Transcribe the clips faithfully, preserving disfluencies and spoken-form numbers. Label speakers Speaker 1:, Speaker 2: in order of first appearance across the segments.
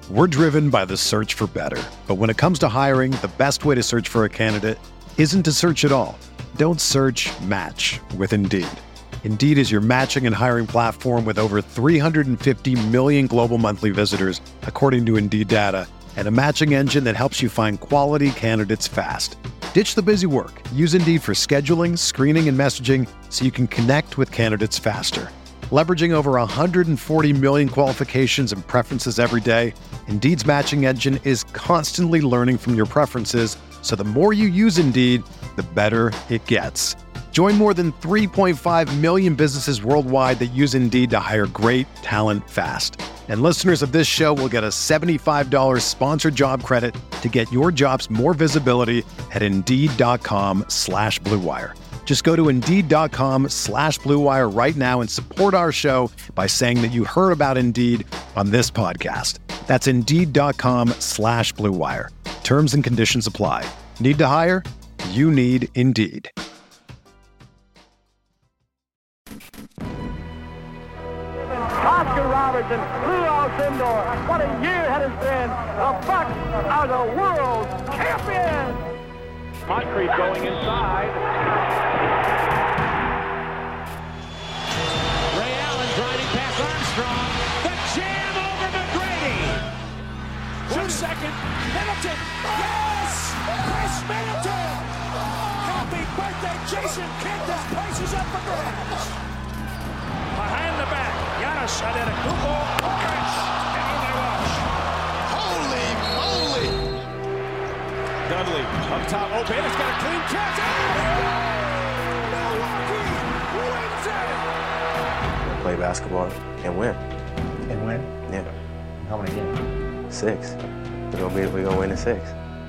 Speaker 1: We're driven by the search for better. But when it comes to hiring, the best way to search for a candidate isn't to search at all. Don't search, match with Indeed. Indeed is your matching and hiring platform with over three hundred fifty million global monthly visitors, according to Indeed data, and a matching engine that helps you find quality candidates fast. Ditch the busy work. Use Indeed for scheduling, screening, and messaging so you can connect with candidates faster. Leveraging over one hundred forty million qualifications and preferences every day, Indeed's matching engine is constantly learning from your preferences, so the more you use Indeed, the better it gets. Join more than three point five million businesses worldwide that use Indeed to hire great talent fast. And listeners of this show will get a seventy-five dollars sponsored job credit to get your jobs more visibility at Indeed.com slash Blue Wire. Just go to Indeed.com slash Blue Wire right now and support our show by saying that you heard about Indeed on this podcast. That's Indeed.com slash Blue Wire. Terms and conditions apply. Need to hire? You need Indeed.
Speaker 2: Oscar Robertson, Lou Alcindor. What a year it has been. The Bucks are the world champions. Moncrief going inside.
Speaker 3: Ray Allen driving past Armstrong. The jam over McGrady. Two second. Middleton. Yes! Chris Middleton! Happy birthday, Jason Kidd. This place is up for grabs. Behind the back. Giannis Antetokounmpo. Chris. And on they rush.
Speaker 4: Holy moly!
Speaker 3: Dudley up top, open. It's got a clean catch. Milwaukee wins it.
Speaker 5: Play basketball and win.
Speaker 6: And win?
Speaker 5: Yeah.
Speaker 6: How many games?
Speaker 5: Six. We're gonna be. We're gonna win in six.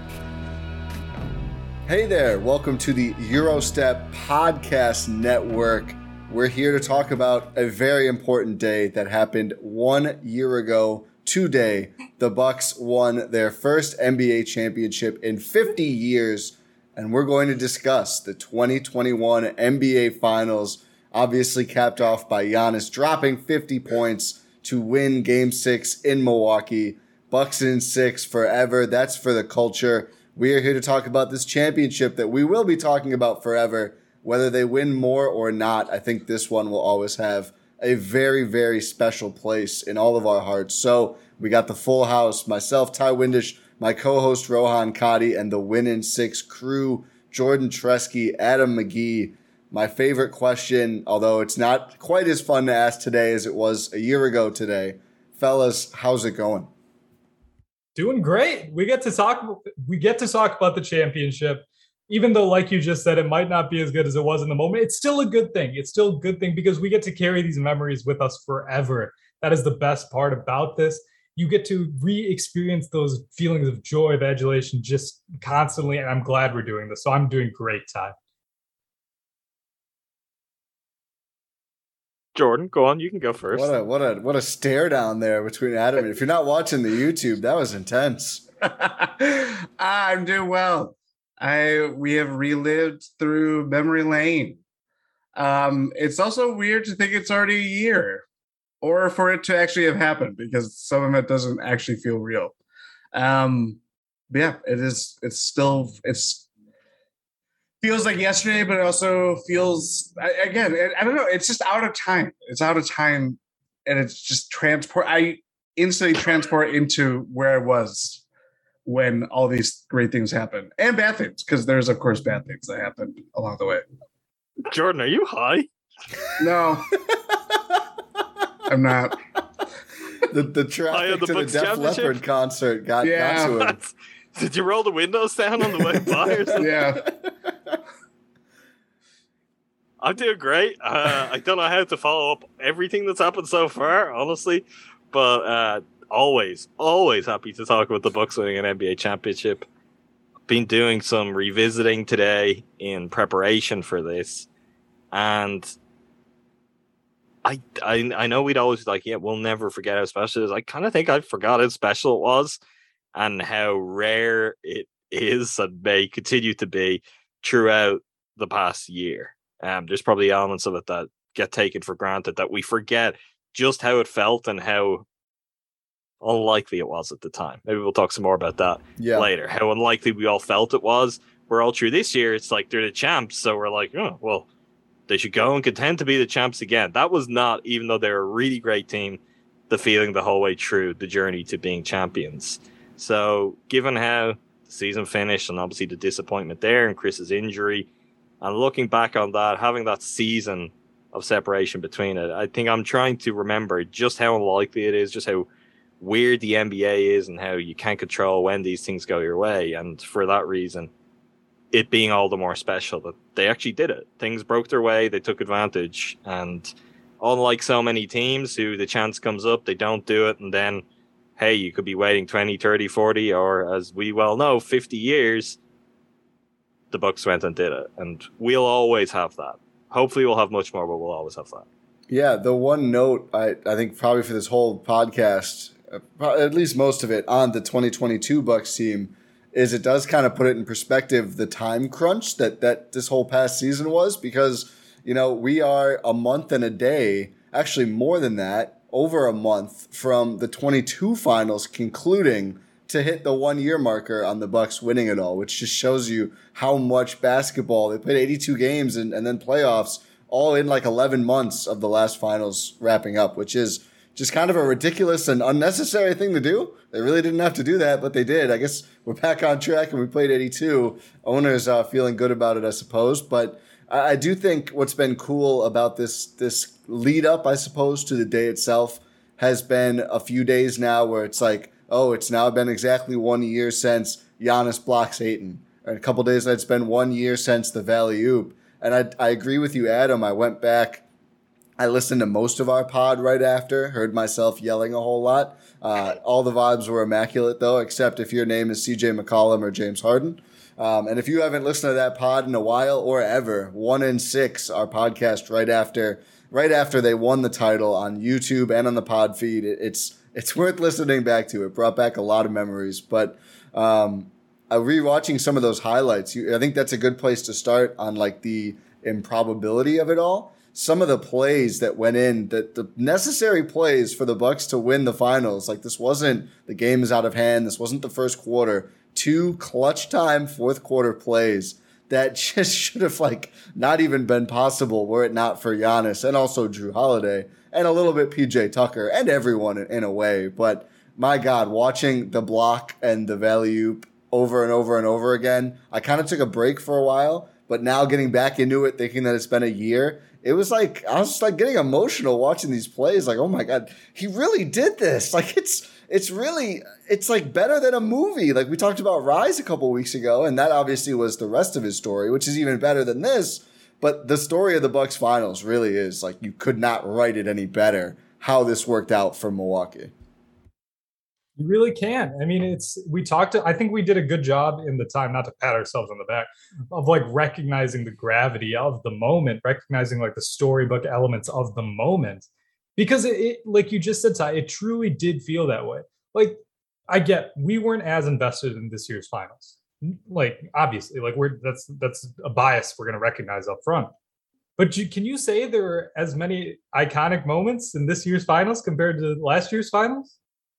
Speaker 7: Hey there! Welcome to the Eurostep Podcast Network. We're here to talk about a very important day that happened one year ago. Today, the Bucks won their first N B A championship in fifty years, and we're going to discuss the twenty twenty-one N B A Finals, obviously capped off by Giannis dropping fifty points to win Game six in Milwaukee. Bucks in six forever. That's for the culture. We are here to talk about this championship that we will be talking about forever. Whether they win more or not, I think this one will always have a very, very special place in all of our hearts. So we got the full house, myself, Ty Windish, my co-host Rohan Kadi, and the Win in Six crew, Jordan Tresky, Adam McGee. My favorite question, although it's not quite as fun to ask today as it was a year ago today. Fellas, how's it going?
Speaker 8: Doing great. We get to talk, we get to talk about the championship. Even though, like you just said, it might not be as good as it was in the moment, it's still a good thing. It's still a good thing because we get to carry these memories with us forever. That is the best part about this. You get to re-experience those feelings of joy, of adulation just constantly, and I'm glad we're doing this. So I'm doing great, Ty.
Speaker 9: Jordan, go on. You can go first.
Speaker 7: What a what a what a stare down there between Adam. If you're not watching the YouTube, that was intense.
Speaker 6: I'm doing well. I we have relived through memory lane. Um, it's also weird to think it's already a year, or for it to actually have happened, because some of it doesn't actually feel real. Um, but yeah, it is. It's still. It's feels like yesterday, but it also feels again. I don't know. It's just out of time. It's out of time, and it's just transport. I instantly transport into where I was when all these great things happen, and bad things, because there's of course bad things that happen along the way.
Speaker 9: Jordan, are you high?
Speaker 6: No, I'm not.
Speaker 7: The the traffic
Speaker 9: the
Speaker 7: to the
Speaker 9: Bucks
Speaker 7: Def
Speaker 9: championship?
Speaker 7: Leppard concert got,
Speaker 6: Yeah.
Speaker 7: got to him.
Speaker 9: Did you roll the windows down on the way by or something?
Speaker 6: Yeah.
Speaker 9: I'm doing great. Uh, I don't know how to follow up everything that's happened so far, honestly, but uh, always, always happy to talk about the Bucks winning an N B A championship. Been doing some revisiting today in preparation for this, and I, I, I know we'd always be like, yeah, we'll never forget how special it is. I kind of think I forgot how special it was, and how rare it is and may continue to be throughout the past year. Um, there's probably elements of it that get taken for granted, that we forget just how it felt and how unlikely it was at the time. Maybe we'll talk some more about that
Speaker 7: yeah.
Speaker 9: later. How unlikely we all felt it was. We're all through this year. It's like they're the champs, so we're like, oh, well, they should go and contend to be the champs again. That was not, even though they're a really great team, the feeling the whole way through the journey to being champions. So given how the season finished and obviously the disappointment there and Chris's injury, and looking back on that, having that season of separation between it, I think I'm trying to remember just how unlikely it is, just how weird the N B A is and how you can't control when these things go your way. And for that reason, it being all the more special that they actually did it. Things broke their way, they took advantage, and unlike so many teams who the chance comes up, they don't do it, and then, hey, you could be waiting twenty, thirty, forty, or as we well know, fifty years, the Bucks went and did it. And we'll always have that. Hopefully we'll have much more, but we'll always have that.
Speaker 7: Yeah, the one note, I, I think probably for this whole podcast, at least most of it, on the twenty twenty-two Bucks team, is it does kind of put it in perspective, the time crunch that, that this whole past season was, because, you know, we are a month and a day, actually more than that, over a month from the twenty-two finals concluding to hit the one-year marker on the Bucks winning it all, which just shows you how much basketball. They played eighty-two games and, and then playoffs all in like eleven months of the last finals wrapping up, which is just kind of a ridiculous and unnecessary thing to do. They really didn't have to do that, but they did. I guess we're back on track and we played eighty-two. Owners uh, feeling good about it, I suppose. But I, I do think what's been cool about this this lead up, I suppose, to the day itself has been a few days now where it's like, oh, it's now been exactly one year since Giannis blocks Ayton. And a couple days, it's been one year since the Valley Oop. And I, I agree with you, Adam. I went back. I listened to most of our pod right after, heard myself yelling a whole lot. Uh, all the vibes were immaculate, though, except if your name is C J McCollum or James Harden. Um, and if you haven't listened to that pod in a while or ever, One in Six, our podcast right after right after they won the title on YouTube and on the pod feed, it, it's it's worth listening back to. It brought back a lot of memories. But um, uh, rewatching some of those highlights, you, I think that's a good place to start on like the improbability of it all. Some of the plays that went in, that the necessary plays for the Bucks to win the finals. Like this wasn't the game is out of hand. This wasn't the first quarter. Two clutch time fourth quarter plays that just should have like not even been possible were it not for Giannis and also Jrue Holiday and a little bit P J Tucker and everyone in a way. But my God, watching the block and the Valley-oop over and over and over again, I kind of took a break for a while, but now getting back into it, thinking that it's been a year, it was like, I was just like getting emotional watching these plays. Like, oh my God, he really did this. Like it's, it's really, it's like better than a movie. Like we talked about Rise a couple weeks ago, and that obviously was the rest of his story, which is even better than this. But the story of the Bucks finals really is like, you could not write it any better how this worked out for Milwaukee.
Speaker 8: You really can. I mean, it's, we talked to, I think we did a good job in the time, not to pat ourselves on the back, of like recognizing the gravity of the moment, recognizing like the storybook elements of the moment. Because it, it like you just said, Ty, it truly did feel that way. Like, I get, we weren't as invested in this year's finals. Like, obviously, like we're, that's, that's a bias we're going to recognize up front. But you, can you say there were as many iconic moments in this year's finals compared to last year's finals?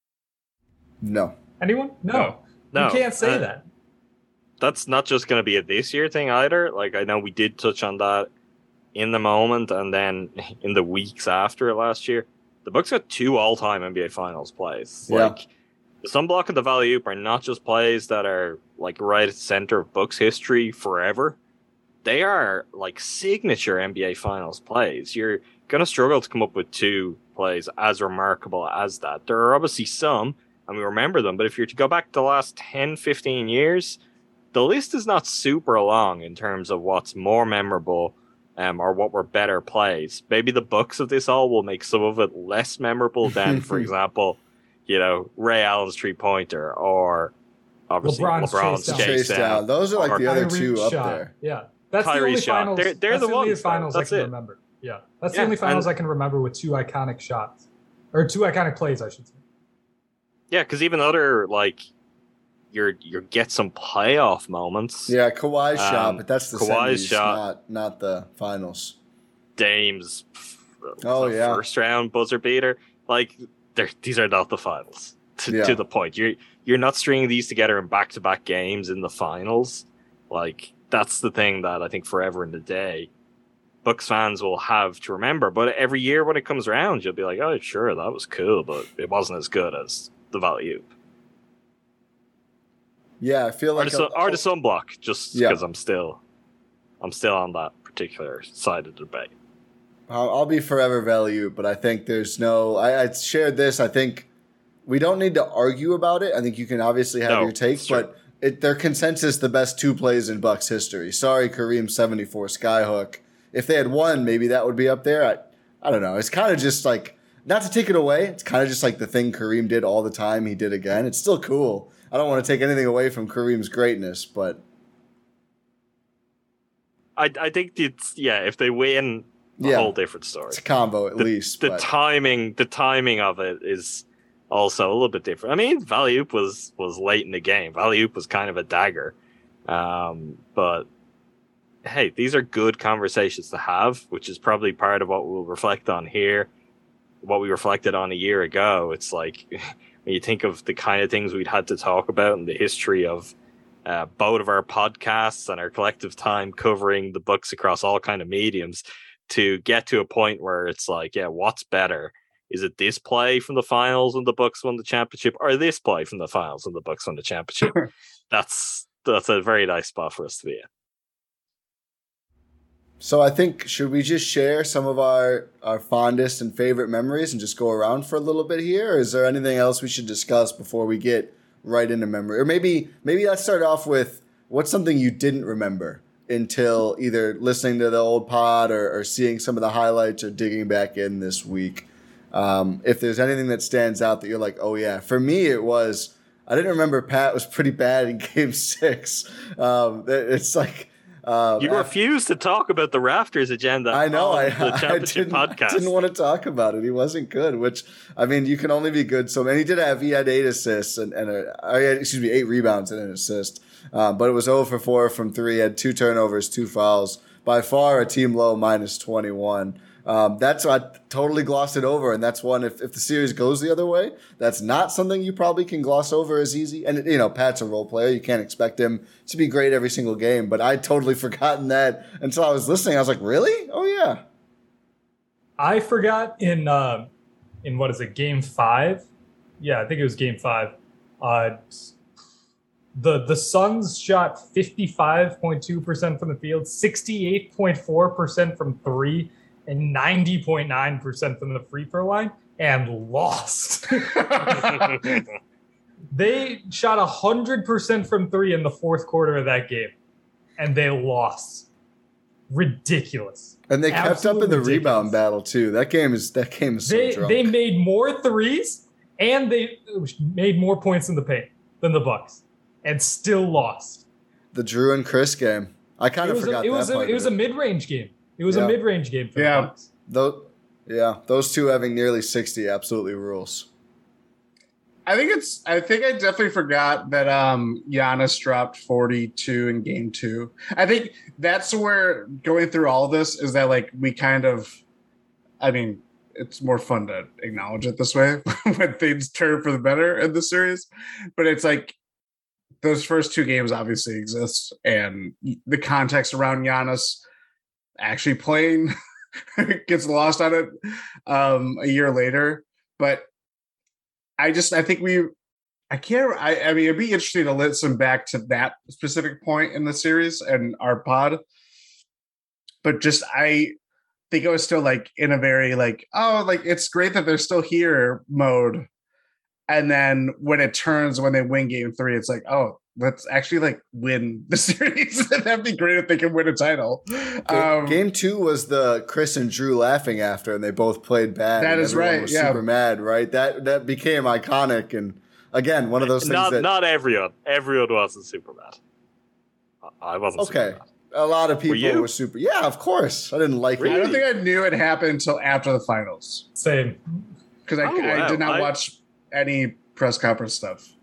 Speaker 7: No.
Speaker 8: Anyone? No.
Speaker 9: No.
Speaker 8: You can't say
Speaker 9: uh,
Speaker 8: that.
Speaker 9: That's not just going to be a this year thing either. Like, I know we did touch on that in the moment and then in the weeks after it last year. The Bucks got two all-time N B A Finals plays.
Speaker 7: Yeah.
Speaker 9: Like, the Sunblock and the Valley-oop are not just plays that are, like, right at the center of Bucks history forever. They are, like, signature N B A Finals plays. You're going to struggle to come up with two plays as remarkable as that. There are obviously some, and we remember them, but if you're to go back to the last ten, fifteen years, the list is not super long in terms of what's more memorable um, or what were better plays. Maybe the Bucks of this all will make some of it less memorable than, for example, you know, Ray Allen's three-pointer or obviously
Speaker 8: LeBron's,
Speaker 9: LeBron's
Speaker 8: chase
Speaker 9: chase,
Speaker 7: Chase
Speaker 9: down.
Speaker 7: down. Those are like the other
Speaker 8: Kyrie
Speaker 7: two up
Speaker 8: shot.
Speaker 7: there.
Speaker 8: Yeah. That's
Speaker 9: Kyrie's
Speaker 8: the only
Speaker 9: shot.
Speaker 8: finals.
Speaker 9: They're- they're
Speaker 8: that's
Speaker 9: the
Speaker 8: the only
Speaker 9: ones, though.
Speaker 8: finals
Speaker 9: That's
Speaker 8: I can
Speaker 9: it.
Speaker 8: remember. Yeah. That's
Speaker 9: Yeah,
Speaker 8: the only finals
Speaker 9: and-
Speaker 8: I can remember with two iconic shots. Or two iconic plays, I should say.
Speaker 9: Yeah, because even other, like, your your get some playoff moments.
Speaker 7: Yeah, Kawhi's
Speaker 9: Um,
Speaker 7: shot, but that's the
Speaker 9: Kawhi's
Speaker 7: semis,
Speaker 9: shot.
Speaker 7: not not the finals.
Speaker 9: Dame's
Speaker 7: Oh,
Speaker 9: was a
Speaker 7: yeah.
Speaker 9: first round buzzer beater. Like, they're- these are not the finals. to,
Speaker 7: Yeah.
Speaker 9: to the point. You're you're not stringing these together in back-to-back games in the finals. Like, that's the thing that I think forever in the day Bucks fans will have to remember. But every year when it comes around, you'll be like, oh, sure, that was cool, but it wasn't as good as the Value.
Speaker 7: Yeah, I feel
Speaker 9: Or
Speaker 7: like
Speaker 9: the,
Speaker 7: a-
Speaker 9: or the sunblock, just
Speaker 7: Yeah.
Speaker 9: because I'm still, I'm still on that particular side of the debate.
Speaker 7: I'll, I'll be forever value, but I think there's no. I, I shared this. I think we don't need to argue about it. I think you can obviously have
Speaker 9: No,
Speaker 7: your take,
Speaker 9: it's true.
Speaker 7: but it, their consensus the best two plays in Bucks history. Sorry, Kareem seventy-four Skyhook. If they had won, maybe that would be up there. I, I don't know. It's kind of just like, not to take it away. It's kind of just like the thing Kareem did all the time. He did again. It's still cool. I don't want to take anything away from Kareem's greatness, but
Speaker 9: I I think it's yeah. If they win, a
Speaker 7: Yeah.
Speaker 9: whole different story.
Speaker 7: it's a combo at
Speaker 9: the,
Speaker 7: least.
Speaker 9: the
Speaker 7: but.
Speaker 9: timing the timing of it is also a little bit different. I mean, Valley-Oop was was late in the game. Valley-Oop was kind of a dagger. Um, but hey, these are good conversations to have, which is probably part of what we'll reflect on here, what we reflected on a year ago. It's like when you think of the kind of things we'd had to talk about in the history of uh, both of our podcasts and our collective time covering the Bucks across all kind of mediums, to get to a point where it's like, yeah, what's better? Is it this play from the finals when the Bucks won the championship, or this play from the finals when the Bucks won the championship? that's that's a very nice spot for us to be in.
Speaker 7: So I think, should we just share some of our, our fondest and favorite memories and just go around for a little bit here? Or is there anything else we should discuss before we get right into memory? Or maybe maybe let's start off with, what's something you didn't remember until either listening to the old pod or, or seeing some of the highlights or digging back in this week? Um, if there's anything that stands out that you're like, oh yeah. For me, it was, I didn't remember Pat was pretty bad in game six. Um, it's like... Um,
Speaker 9: You refuse to talk about the Rafters agenda.
Speaker 7: I know.
Speaker 9: on
Speaker 7: I,
Speaker 9: the
Speaker 7: I,
Speaker 9: championship
Speaker 7: didn't,
Speaker 9: podcast.
Speaker 7: I didn't want to talk about it. He wasn't good. Which, I mean, you can only be good. So, and he did have he had eight assists and, and a, I had, excuse me, eight rebounds and an assist. Um, but it was zero for four from three. Had two turnovers, two fouls. By far, a team low minus twenty-one. Um, that's I totally glossed it over, and that's one. If, if the series goes the other way, that's not something you probably can gloss over as easy. And you know, Pat's a role player; you can't expect him to be great every single game. But I totally forgotten that until I was listening. I was like, "Really? Oh yeah."
Speaker 8: I forgot in uh, in what is it, game five? Yeah, I think it was game five. Uh, the the Suns shot fifty-five point two percent from the field, sixty-eight point four percent from three, and ninety point nine percent from the free throw line, and lost. They shot one hundred percent from three in the fourth quarter of that game, and they lost. Ridiculous.
Speaker 7: And they kept
Speaker 8: Absolutely
Speaker 7: up in the
Speaker 8: ridiculous.
Speaker 7: rebound battle too. That game is that game is so
Speaker 8: They
Speaker 7: drunk.
Speaker 8: they made more threes, and they made more points in the paint than the Bucks, and still lost.
Speaker 7: the Drew and Chris game. I kind
Speaker 8: It
Speaker 7: of
Speaker 8: was
Speaker 7: forgot
Speaker 8: a, it
Speaker 7: that
Speaker 8: was a,
Speaker 7: part
Speaker 8: it was a
Speaker 7: of it.
Speaker 8: mid-range game. It was
Speaker 7: Yeah.
Speaker 8: a mid-range game for
Speaker 6: Yeah.
Speaker 8: the Bucks.
Speaker 7: Those, yeah, those two having nearly sixty absolutely rules.
Speaker 6: I think it's. I think I definitely forgot that um Giannis dropped forty-two in game two. I think that's where going through all this is that like we kind of. I mean, it's more fun to acknowledge it this way when things turn for the better in the series, but it's like those first two games obviously exist, and the context around Giannis actually playing gets lost on it um, a year later, but. I just, I think we, I can't, I, I mean, it'd be interesting to listen back to that specific point in the series and our pod. But just, I think I was still like in a very like, oh, like it's great that they're still here mode. And then when it turns, when they win game three, it's like, oh, let's actually like win the series. That'd be great if they can win a title. Um,
Speaker 7: Game two was the Chris and Drew laughing after, and they both played bad.
Speaker 6: That
Speaker 7: and
Speaker 6: is
Speaker 7: everyone
Speaker 6: right,
Speaker 7: Was
Speaker 6: yeah.
Speaker 7: super mad, right? That that became iconic, and again, one of those things
Speaker 9: not
Speaker 7: that
Speaker 9: not everyone. Everyone wasn't super bad. I wasn't.
Speaker 7: okay.
Speaker 9: Super bad.
Speaker 7: A lot of people
Speaker 9: you?
Speaker 7: were super. Yeah, of course. I didn't like
Speaker 6: I
Speaker 7: it.
Speaker 6: don't think I knew it happened until after the finals.
Speaker 8: Same.
Speaker 6: Because I,
Speaker 9: Oh,
Speaker 6: I
Speaker 9: wow.
Speaker 6: did not
Speaker 9: I-
Speaker 6: watch any press conference stuff.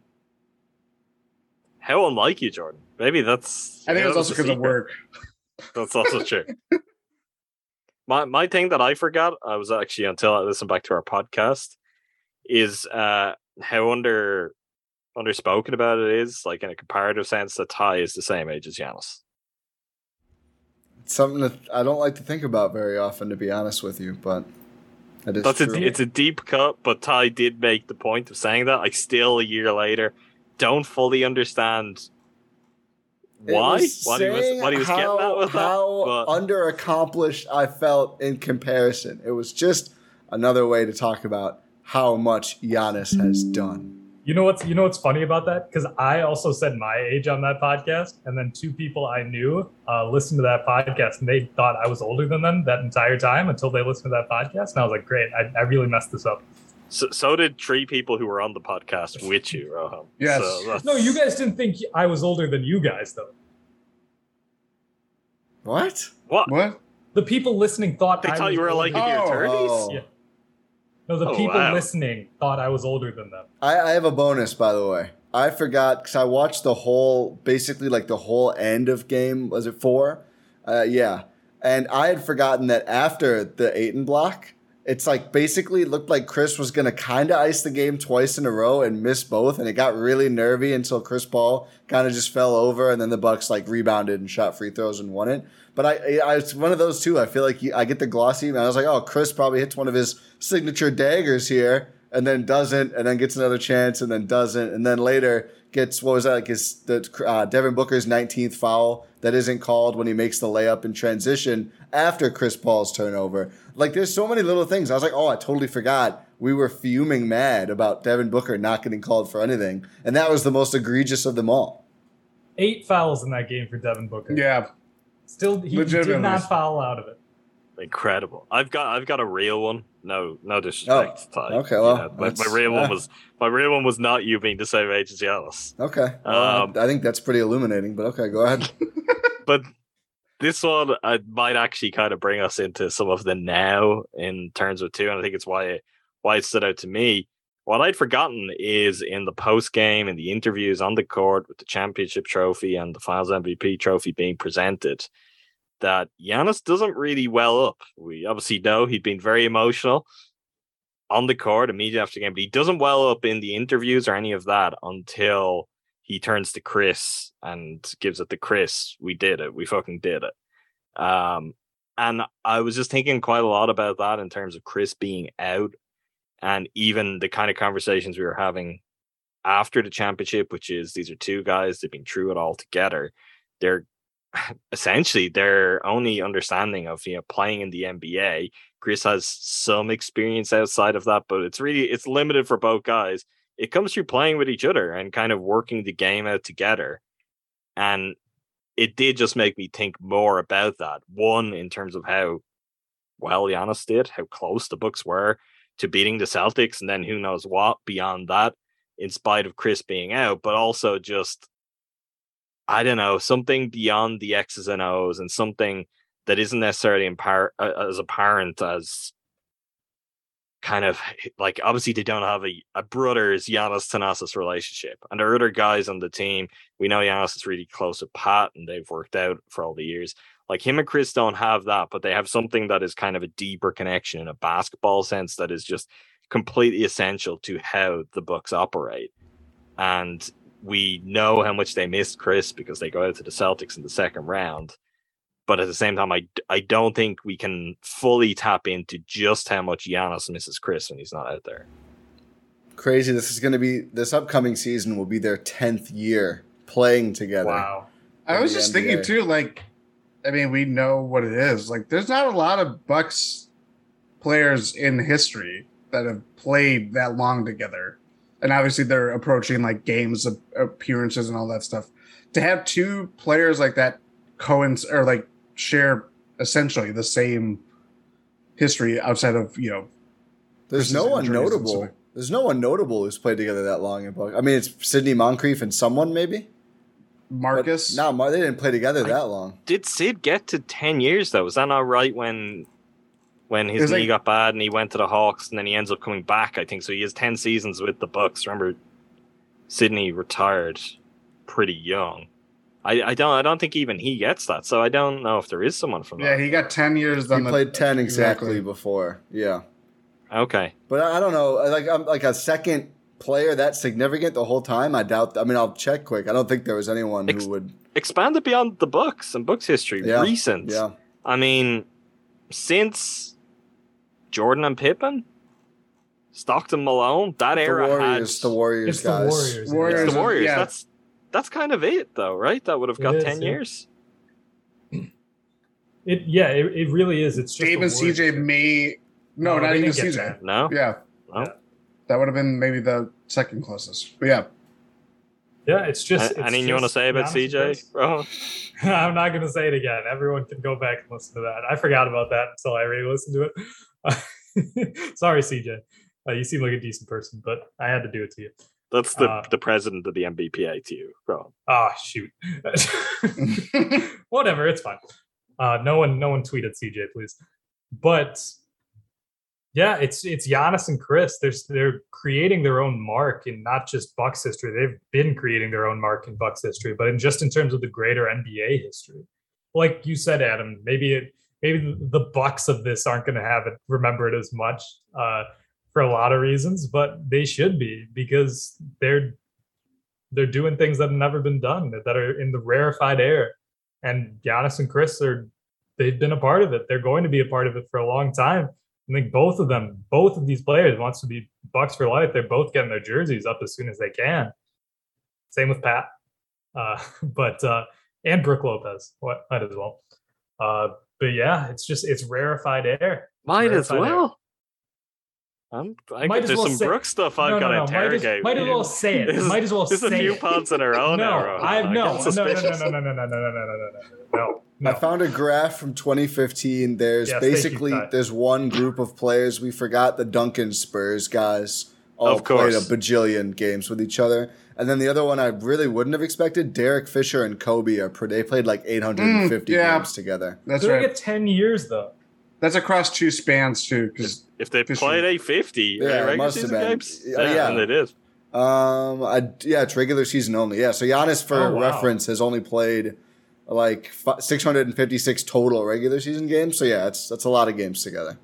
Speaker 9: How unlike you, Jordan? Maybe that's.
Speaker 6: I think it
Speaker 9: that
Speaker 6: was also
Speaker 9: the
Speaker 6: because of
Speaker 9: secret.
Speaker 6: work.
Speaker 9: That's also true. my my thing that I forgot, I was actually until I listened back to our podcast, is uh, how under underspoken about it is, like in a comparative sense, that Ty is the same age as Giannis.
Speaker 7: It's something that I don't like to think about very often, to be honest with you, but it is
Speaker 9: That's
Speaker 7: true.
Speaker 9: a, it's a deep cut, but Ty did make the point of saying that. I still, a year later, don't fully understand why what he was what he was
Speaker 7: how,
Speaker 9: getting at with
Speaker 7: how
Speaker 9: that. But
Speaker 7: underaccomplished I felt in comparison. It was just another way to talk about how much Giannis has done.
Speaker 8: You know what's you know what's funny about that? Because I also said my age on that podcast, and then two people I knew uh, listened to that podcast, and they thought I was older than them that entire time until they listened to that podcast. And I was like, great, I, I really messed this up.
Speaker 9: So, so did three people who were on the podcast with you, Rohan.
Speaker 6: Yes.
Speaker 9: So
Speaker 8: No, you guys didn't think I was older than you guys, though.
Speaker 7: What?
Speaker 9: What?
Speaker 6: What?
Speaker 8: The people listening thought
Speaker 9: They
Speaker 8: I
Speaker 9: thought
Speaker 8: was
Speaker 9: you were like in
Speaker 8: older.
Speaker 9: your
Speaker 6: Oh.
Speaker 9: thirties.
Speaker 7: Oh.
Speaker 8: Yeah. No, the
Speaker 9: Oh,
Speaker 8: people
Speaker 9: wow.
Speaker 8: listening thought I was older than them.
Speaker 7: I, I have a bonus, by the way. I forgot because I watched the whole, basically like the whole end of game. Was it four? Uh, yeah. And I had forgotten that after the Ayton block, it's like basically looked like Chris was going to kind of ice the game twice in a row and miss both. And it got really nervy until Chris Paul kind of just fell over. And then the Bucks like rebounded and shot free throws and won it. But I, I it's one of those two. I feel like I get the glossy. And I was like, oh, Chris probably hits one of his signature daggers here and then doesn't, and then gets another chance and then doesn't. And then later gets, what was that, like his the uh, Devin Booker's nineteenth foul that isn't called when he makes the layup in transition after Chris Paul's turnover. Like, there's so many little things. I was like, oh, I totally forgot. We were fuming mad about Devin Booker not getting called for anything. And that was the most egregious of them all.
Speaker 8: Eight fouls in that game for Devin Booker.
Speaker 6: Yeah.
Speaker 8: Still, he did
Speaker 6: Legitimately.
Speaker 8: not foul out of it.
Speaker 9: Incredible. I've got I've got a real one. No, no disrespect.
Speaker 7: Oh,
Speaker 9: Ty.
Speaker 7: okay, well,
Speaker 9: Yeah, my, my
Speaker 7: that's-
Speaker 9: real
Speaker 7: yeah.
Speaker 9: one was my real one was not you being the same age as Giannis.
Speaker 7: Okay. Well,
Speaker 9: Um,
Speaker 7: I, I think that's pretty illuminating, but okay, go ahead.
Speaker 9: But this one uh, might actually kind of bring us into some of the now in terms of two, and I think it's why it, why it stood out to me. What I'd forgotten is in the post game, in the interviews on the court with the championship trophy and the Finals M V P trophy being presented, that Giannis doesn't really well up. We obviously know he'd been very emotional on the court immediately after the game, but he doesn't well up in the interviews or any of that until he turns to Chris and gives it to Chris. We did it. We fucking did it. Um, and I was just thinking quite a lot about that in terms of Chris being out and even the kind of conversations we were having after the championship, which is these are two guys, they've been through it all together. They're essentially their only understanding of, you know, playing in the N B A. Chris has some experience outside of that, but it's really, it's limited for both guys. It comes through playing with each other and kind of working the game out together. And it did just make me think more about that. One, in terms of how well Giannis did, how close the Bucks were to beating the Celtics, and then who knows what beyond that, in spite of Chris being out, but also just, I don't know, something beyond the X's and O's and something that isn't necessarily impar- uh, as apparent as kind of like, obviously they don't have a, a brothers Giannis Thanasis relationship, and there are other guys on the team. We know Giannis is really close with Pat and they've worked out for all the years. Like, him and Chris don't have that, but they have something that is kind of a deeper connection in a basketball sense that is just completely essential to how the Bucks operate. And we know how much they missed Chris because they go out to the Celtics in the second round. But at the same time, I, I don't think we can fully tap into just how much Giannis misses Chris when he's not out there.
Speaker 7: Crazy. This is going to be, this upcoming season will be their tenth year playing together.
Speaker 8: Wow.
Speaker 6: I was
Speaker 7: the
Speaker 6: just
Speaker 7: N B A.
Speaker 6: thinking too, like, I mean, we know what it is. Like, there's not a lot of Bucks players in history that have played that long together. And obviously they're approaching like games appearances and all that stuff. To have two players like that coincide or like share essentially the same history outside of, you know,
Speaker 7: There's
Speaker 6: Chris's
Speaker 7: no one
Speaker 6: injuries and
Speaker 7: notable.
Speaker 6: stuff.
Speaker 7: There's no one notable who's played together that long in Buck. I mean, it's Sidney Moncrief and someone maybe.
Speaker 6: Marcus.
Speaker 7: No, Mar- they didn't play together that long.
Speaker 9: Did Sid get to ten years though? Was that not right when when his
Speaker 6: It's
Speaker 9: knee
Speaker 6: like-
Speaker 9: got bad and he went to the Hawks and then he ends up coming back? I think so. He has ten seasons with the Bucks. Remember, Sidney retired pretty young. I, I don't I don't think even he gets that. So I don't know if there is someone from
Speaker 6: Yeah,
Speaker 9: that.
Speaker 6: he got ten years.
Speaker 7: He
Speaker 6: on the-
Speaker 7: played ten exactly, before. Yeah.
Speaker 9: Okay.
Speaker 7: But I I don't know, like I'm like a second player that significant the whole time? I doubt. I mean, I'll check quick. I don't think there was anyone
Speaker 9: Ex-
Speaker 7: who would
Speaker 9: expand it beyond the Bucks and Bucks history.
Speaker 7: Yeah,
Speaker 9: Recent.
Speaker 7: yeah.
Speaker 9: I mean, since Jordan and Pippen, Stockton, Malone, that
Speaker 7: the
Speaker 9: era
Speaker 7: Warriors,
Speaker 9: had
Speaker 7: the Warriors
Speaker 8: It's the
Speaker 7: guys.
Speaker 8: Warriors.
Speaker 6: Warriors.
Speaker 9: It's the Warriors.
Speaker 6: Yeah.
Speaker 9: That's that's kind of it, though, right? That would have got
Speaker 8: It is,
Speaker 9: ten
Speaker 8: yeah.
Speaker 9: years.
Speaker 8: It yeah, it, it really is. It's just
Speaker 6: Dave
Speaker 8: the
Speaker 6: and C J
Speaker 8: Warriors.
Speaker 6: may no,
Speaker 8: No,
Speaker 6: not
Speaker 8: they
Speaker 6: even
Speaker 8: didn't get
Speaker 6: C J.
Speaker 8: that.
Speaker 9: No,
Speaker 6: Yeah,
Speaker 9: no.
Speaker 8: Yeah.
Speaker 6: that would have been maybe the second closest. But yeah,
Speaker 8: Yeah, it's just.
Speaker 9: A-
Speaker 8: it's
Speaker 9: Anything you want to
Speaker 8: just
Speaker 9: say about
Speaker 8: Giannis
Speaker 9: C J,
Speaker 8: and Chris.
Speaker 9: bro?
Speaker 8: I'm not going to say it again. Everyone can go back and listen to that. I forgot about that until I re-listened to it. Sorry, C J. Uh, you seem like a decent person, but I had to do it to you.
Speaker 9: That's the,
Speaker 8: Uh,
Speaker 9: the president of the N B P A to you, bro.
Speaker 8: Ah, shoot. Whatever, it's fine. Uh, no one, no one tweeted C J, please. But yeah, it's it's Giannis and Chris. They're they're creating their own mark in not just Bucks history. They've been creating their own mark in Bucks history, but in just in terms of the greater N B A history. Like you said, Adam, maybe it maybe the Bucks of this aren't going to have it remembered as much uh, for a lot of reasons, but they should be, because they're they're doing things that have never been done, that are in the rarefied air. And Giannis and Chris are they've been a part of it. They're going to be a part of it for a long time. I think both of them, both of these players wants to be Bucks for life. They're both getting their jerseys up as soon as they can. Same with Pat, uh, but uh, and Brooke Lopez, what might as well. Uh, but yeah, it's just it's rarefied air.
Speaker 9: Might as
Speaker 8: Rarefied air.
Speaker 9: well. I'm, I
Speaker 8: Might
Speaker 9: get,
Speaker 8: as
Speaker 9: there's
Speaker 8: well
Speaker 9: some
Speaker 8: say-
Speaker 9: Brooks stuff I've
Speaker 8: No,
Speaker 9: got
Speaker 8: no,
Speaker 9: to
Speaker 8: no, might as-
Speaker 9: interrogate.
Speaker 8: might as
Speaker 9: with you.
Speaker 8: well say it.
Speaker 9: This is-
Speaker 8: Might as well
Speaker 9: There's a
Speaker 8: say
Speaker 9: few
Speaker 8: it.
Speaker 9: pods in our own
Speaker 8: No,
Speaker 9: era.
Speaker 8: I
Speaker 9: I
Speaker 8: no,
Speaker 9: get
Speaker 8: no, no, no,
Speaker 9: suspicious.
Speaker 8: no, no, no, no, no, no, no, no, no, no.
Speaker 7: I found a graph from twenty fifteen. There's
Speaker 8: Yes, thank you,
Speaker 7: basically
Speaker 8: Ty.
Speaker 7: there's one group of players we forgot, the Duncan Spurs guys, all
Speaker 9: Of
Speaker 7: played a
Speaker 9: course.
Speaker 7: bajillion games with each other. And then the other one I really wouldn't have expected, Derek Fisher and Kobe are pre- they played like eight hundred fifty
Speaker 6: Mm, yeah.
Speaker 7: games together.
Speaker 6: that's
Speaker 8: They're
Speaker 6: right.
Speaker 8: gonna get ten years though.
Speaker 6: That's across two spans too, because
Speaker 9: If they
Speaker 6: Fisher-
Speaker 9: played eight fifty
Speaker 7: Yeah, it
Speaker 9: regular
Speaker 7: must have
Speaker 9: season
Speaker 7: been.
Speaker 9: games,
Speaker 7: Yeah,
Speaker 9: yeah,
Speaker 7: yeah.
Speaker 9: and it is.
Speaker 7: Um, I, yeah, it's regular season only. Yeah, so Giannis, for
Speaker 8: Oh, wow.
Speaker 7: reference, has only played like six hundred fifty-six total regular season games. So yeah, that's that's a lot of games together.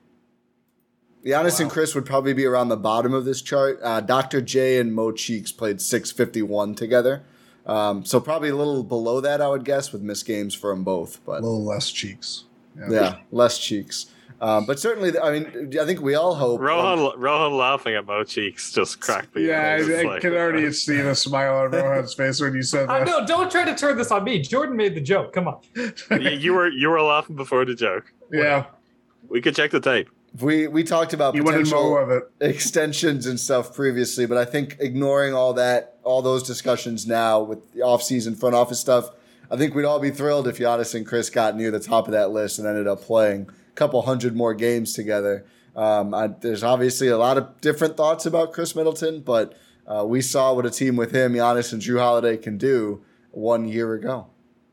Speaker 7: Giannis and Chris would probably be around the bottom of this chart. Uh, Doctor J and Mo Cheeks played six fifty-one together. Um, so probably a little below that, I would guess, with missed games for them both.
Speaker 6: a
Speaker 7: But
Speaker 6: little less cheeks.
Speaker 7: yeah, less Cheeks. Um, but certainly, I mean, I think we all hope.
Speaker 9: Rohan, Rohan laughing at Mo Cheeks just cracked me.
Speaker 6: Yeah,
Speaker 9: up. It's
Speaker 6: I, I
Speaker 9: like-
Speaker 6: could already see the smile on Rohan's face when you said
Speaker 8: Uh,
Speaker 6: that.
Speaker 8: no, don't try to turn this on me. Jordan made the joke. Come on.
Speaker 9: You- you were you were laughing before the joke.
Speaker 6: Yeah,
Speaker 9: We could check the tape.
Speaker 7: We we talked about
Speaker 6: you wanted
Speaker 7: potential
Speaker 6: more of it.
Speaker 7: extensions and stuff previously, but I think ignoring all that, all those discussions now with the offseason front office stuff, I think we'd all be thrilled if Giannis and Chris got near the top of that list and ended up playing a couple hundred more games together. Um, I, there's obviously a lot of different thoughts about Chris Middleton, but uh, we saw what a team with him, Giannis and Drew Holiday, can do one year ago.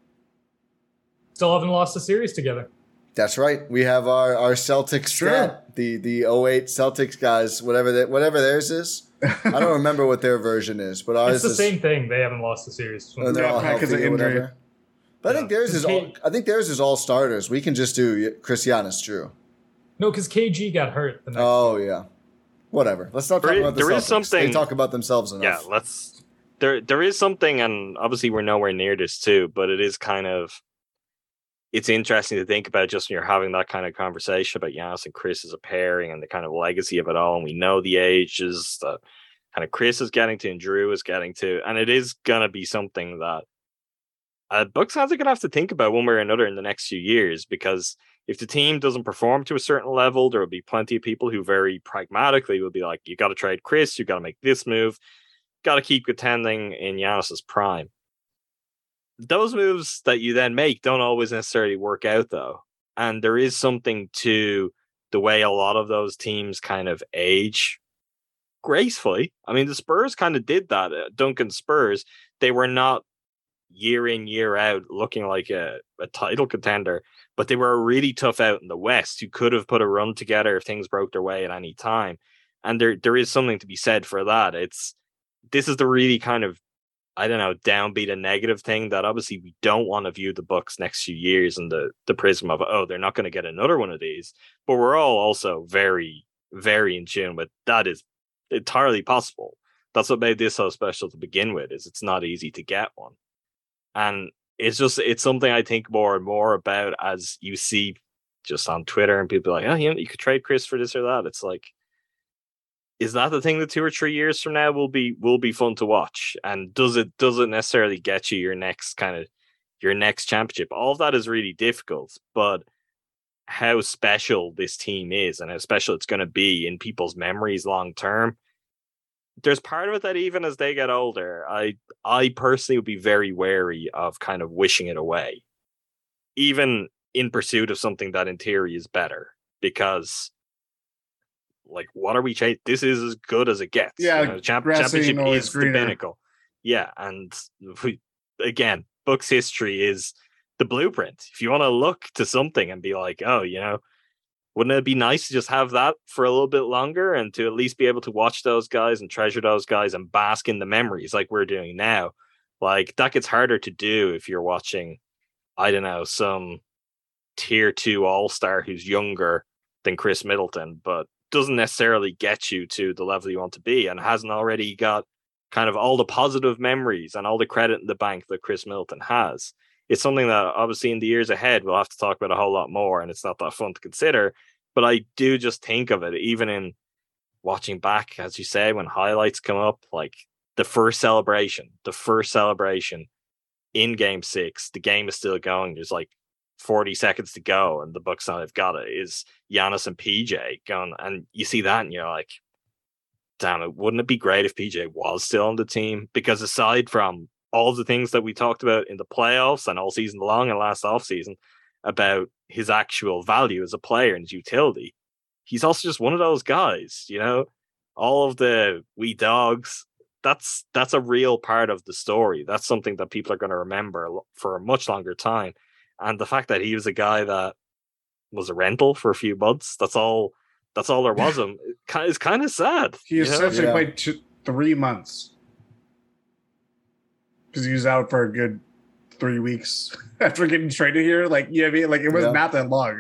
Speaker 8: Still haven't lost a series together.
Speaker 7: That's right. We have our, our Celtics
Speaker 6: Sure.
Speaker 7: stat, the the oh eight Celtics guys, whatever that whatever theirs is. I don't remember what their version is, but ours
Speaker 8: It's the
Speaker 7: is
Speaker 8: same thing. They haven't lost a series.
Speaker 7: and they're
Speaker 6: Yeah,
Speaker 7: all
Speaker 6: because
Speaker 7: healthy
Speaker 6: of
Speaker 7: or
Speaker 6: injury.
Speaker 7: whatever. But I think
Speaker 8: Yeah.
Speaker 7: theirs is all. I think theirs is all starters. We can just do Chris Giannis, Drew.
Speaker 8: No, because K G got hurt the next
Speaker 7: Oh yeah, whatever. Let's not talk
Speaker 9: There is-
Speaker 7: about the
Speaker 9: there
Speaker 7: Celtics.
Speaker 9: is something-
Speaker 7: They talk about themselves enough.
Speaker 9: Yeah, let's. There, there is something, and obviously we're nowhere near this too. But it is kind of, it's interesting to think about just when you're having that kind of conversation about Giannis and Chris as a pairing and the kind of legacy of it all. And we know the ages that kind of Chris is getting to and Drew is getting to, and it is gonna be something that uh, Bucks fans are gonna have to think about one way or another in the next few years, because if the team doesn't perform to a certain level, there will be plenty of people who very pragmatically will be like, you got to trade Chris, you got to make this move, got to keep contending in Giannis's prime. Those moves that you then make don't always necessarily work out, though. And there is something to the way a lot of those teams kind of age gracefully. I mean, the Spurs kind of did that. Uh, Duncan Spurs, they were not year in, year out looking like a, a title contender, but they were a really tough out in the West who could have put a run together if things broke their way at any time. And there there is something to be said for that. It's this is the really kind of, I don't know, downbeat and negative thing that obviously we don't want to view the Bucks next few years in the, the prism of, oh, they're not going to get another one of these. But we're all also very, very in tune with that is entirely possible. That's what made this so special to begin with, is it's not easy to get one. And it's just, it's something I think more and more about as you see just on Twitter and people are like, oh, you know, you could trade Chris for this or that. It's like, is that the thing that two or three years from now will be will be fun to watch? And does it does it necessarily get you your next kind of your next championship? All of that is really difficult, but how special this team is and how special it's going to be in people's memories long term. There's part of it that even as they get older, I I personally would be very wary of kind of wishing it away, even in pursuit of something that in theory is better, because like, what are we chasing? This is as good as it gets.
Speaker 6: Yeah,
Speaker 9: you know, champ- championship is
Speaker 6: greener.
Speaker 9: the pinnacle. Yeah, and we, again, Bucks history is the blueprint. If you want to look to something and be like, oh, you know, wouldn't it be nice to just have that for a little bit longer and to at least be able to watch those guys and treasure those guys and bask in the memories like we're doing now? Like, that gets harder to do if you're watching, I don't know, some tier two all-star who's younger than Chris Middleton, but doesn't necessarily get you to the level you want to be and hasn't already got kind of all the positive memories and all the credit in the bank that Chris Middleton has. It's something that obviously in the years ahead we'll have to talk about a whole lot more, and it's not that fun to consider, but I do just think of it, even in watching back, as you say, when highlights come up, like the first celebration, the first celebration in game six, the game is still going. There's like forty seconds to go and the Bucks now have got it, is Giannis and P J going, and you see that and you're like, damn it, wouldn't it be great if P J was still on the team? Because aside from all of the things that we talked about in the playoffs and all season long and last offseason about his actual value as a player and his utility, he's also just one of those guys, you know, all of the we dogs, that's that's a real part of the story. That's something that people are going to remember for a much longer time. And the fact that he was a guy that was a rental for a few months, that's all that's all there was of him, is kind of sad.
Speaker 6: He essentially yeah. played two, three months. Because he was out for a good three weeks after getting traded here. Like, yeah, I mean, like it was yeah. not that long.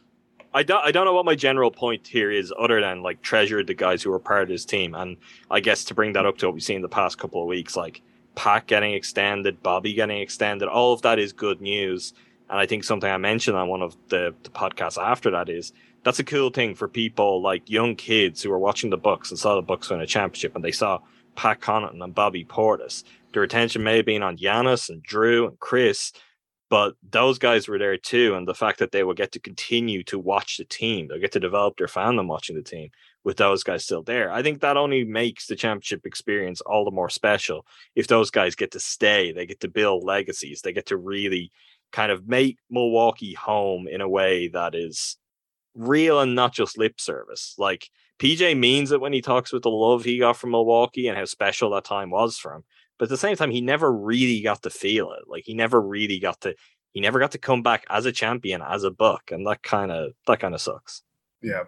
Speaker 9: I don't I don't know what my general point here is other than like treasure the guys who were part of his team. And I guess to bring that up to what we've seen in the past couple of weeks, like Pat getting extended, Bobby getting extended, all of that is good news. And I think something I mentioned on one of the, the podcasts after that is that's a cool thing for people like young kids who are watching the Bucks and saw the Bucks win a championship and they saw Pat Connaughton and Bobby Portis. Their attention may have been on Giannis and Drew and Chris, but those guys were there too. And the fact that they will get to continue to watch the team, they'll get to develop their fandom watching the team with those guys still there. I think that only makes the championship experience all the more special. If those guys get to stay, they get to build legacies, they get to really kind of make Milwaukee home in a way that is real and not just lip service. Like P J means it when he talks with the love he got from Milwaukee and how special that time was for him. But at the same time, he never really got to feel it. Like he never really got to, he never got to come back as a champion, as a Buck. And that kind of, that kind of sucks.
Speaker 6: Yeah.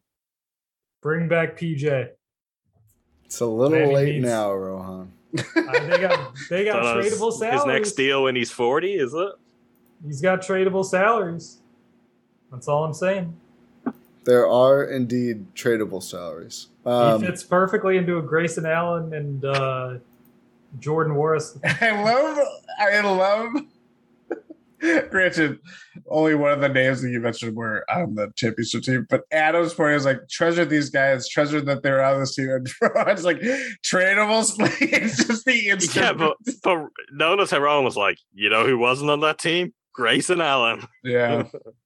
Speaker 8: Bring back P J.
Speaker 7: It's a little Miami late needs... now, Rohan.
Speaker 8: uh, they got, they got so tradable
Speaker 9: his,
Speaker 8: salaries.
Speaker 9: His next deal when he's forty, is it?
Speaker 8: He's got tradable salaries. That's all I'm saying.
Speaker 7: There are indeed tradable salaries. Um,
Speaker 8: he fits perfectly into a Grayson Allen and uh, Jordan Morris.
Speaker 6: I love, I love. Granted, only one of the names that you mentioned were on the championship team, but Adam's point is like, treasure these guys, treasure that they're on this team. And it's like tradables. It's just the instant.
Speaker 9: Yeah, but, but notice how Ron was like, you know who wasn't on that team? Grayson Allen.
Speaker 6: Yeah.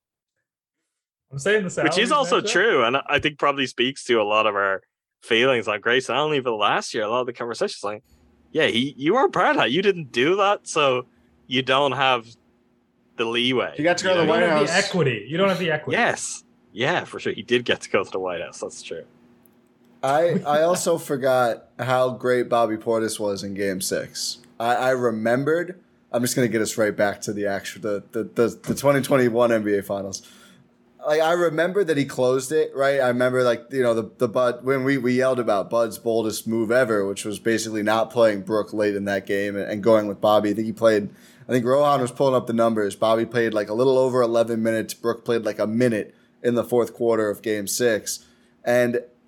Speaker 8: I'm saying the salaries,
Speaker 9: which is also true, and I think probably speaks to a lot of our feelings on Grayson Allen. Even last year, a lot of the conversations like, yeah, he you were part of that. You didn't do that, so you don't have the leeway.
Speaker 6: You got to go
Speaker 8: you
Speaker 6: to the
Speaker 8: White
Speaker 6: House.
Speaker 8: You don't have the equity. You don't have the equity.
Speaker 9: Yes. Yeah, for sure. He did get to go to the White House. That's true.
Speaker 7: I I also forgot how great Bobby Portis was in Game Six. I, I remembered. I'm just gonna get us right back to the actual the the the, the twenty twenty-one N B A Finals. Like I remember that he closed it, right? I remember like, you know, the the Bud when we, we yelled about Bud's boldest move ever, which was basically not playing Brook late in that game and, and going with Bobby. I think he played I think Rohan was pulling up the numbers. Bobby played like a little over eleven minutes. Brook played like a minute in the fourth quarter of game six. And,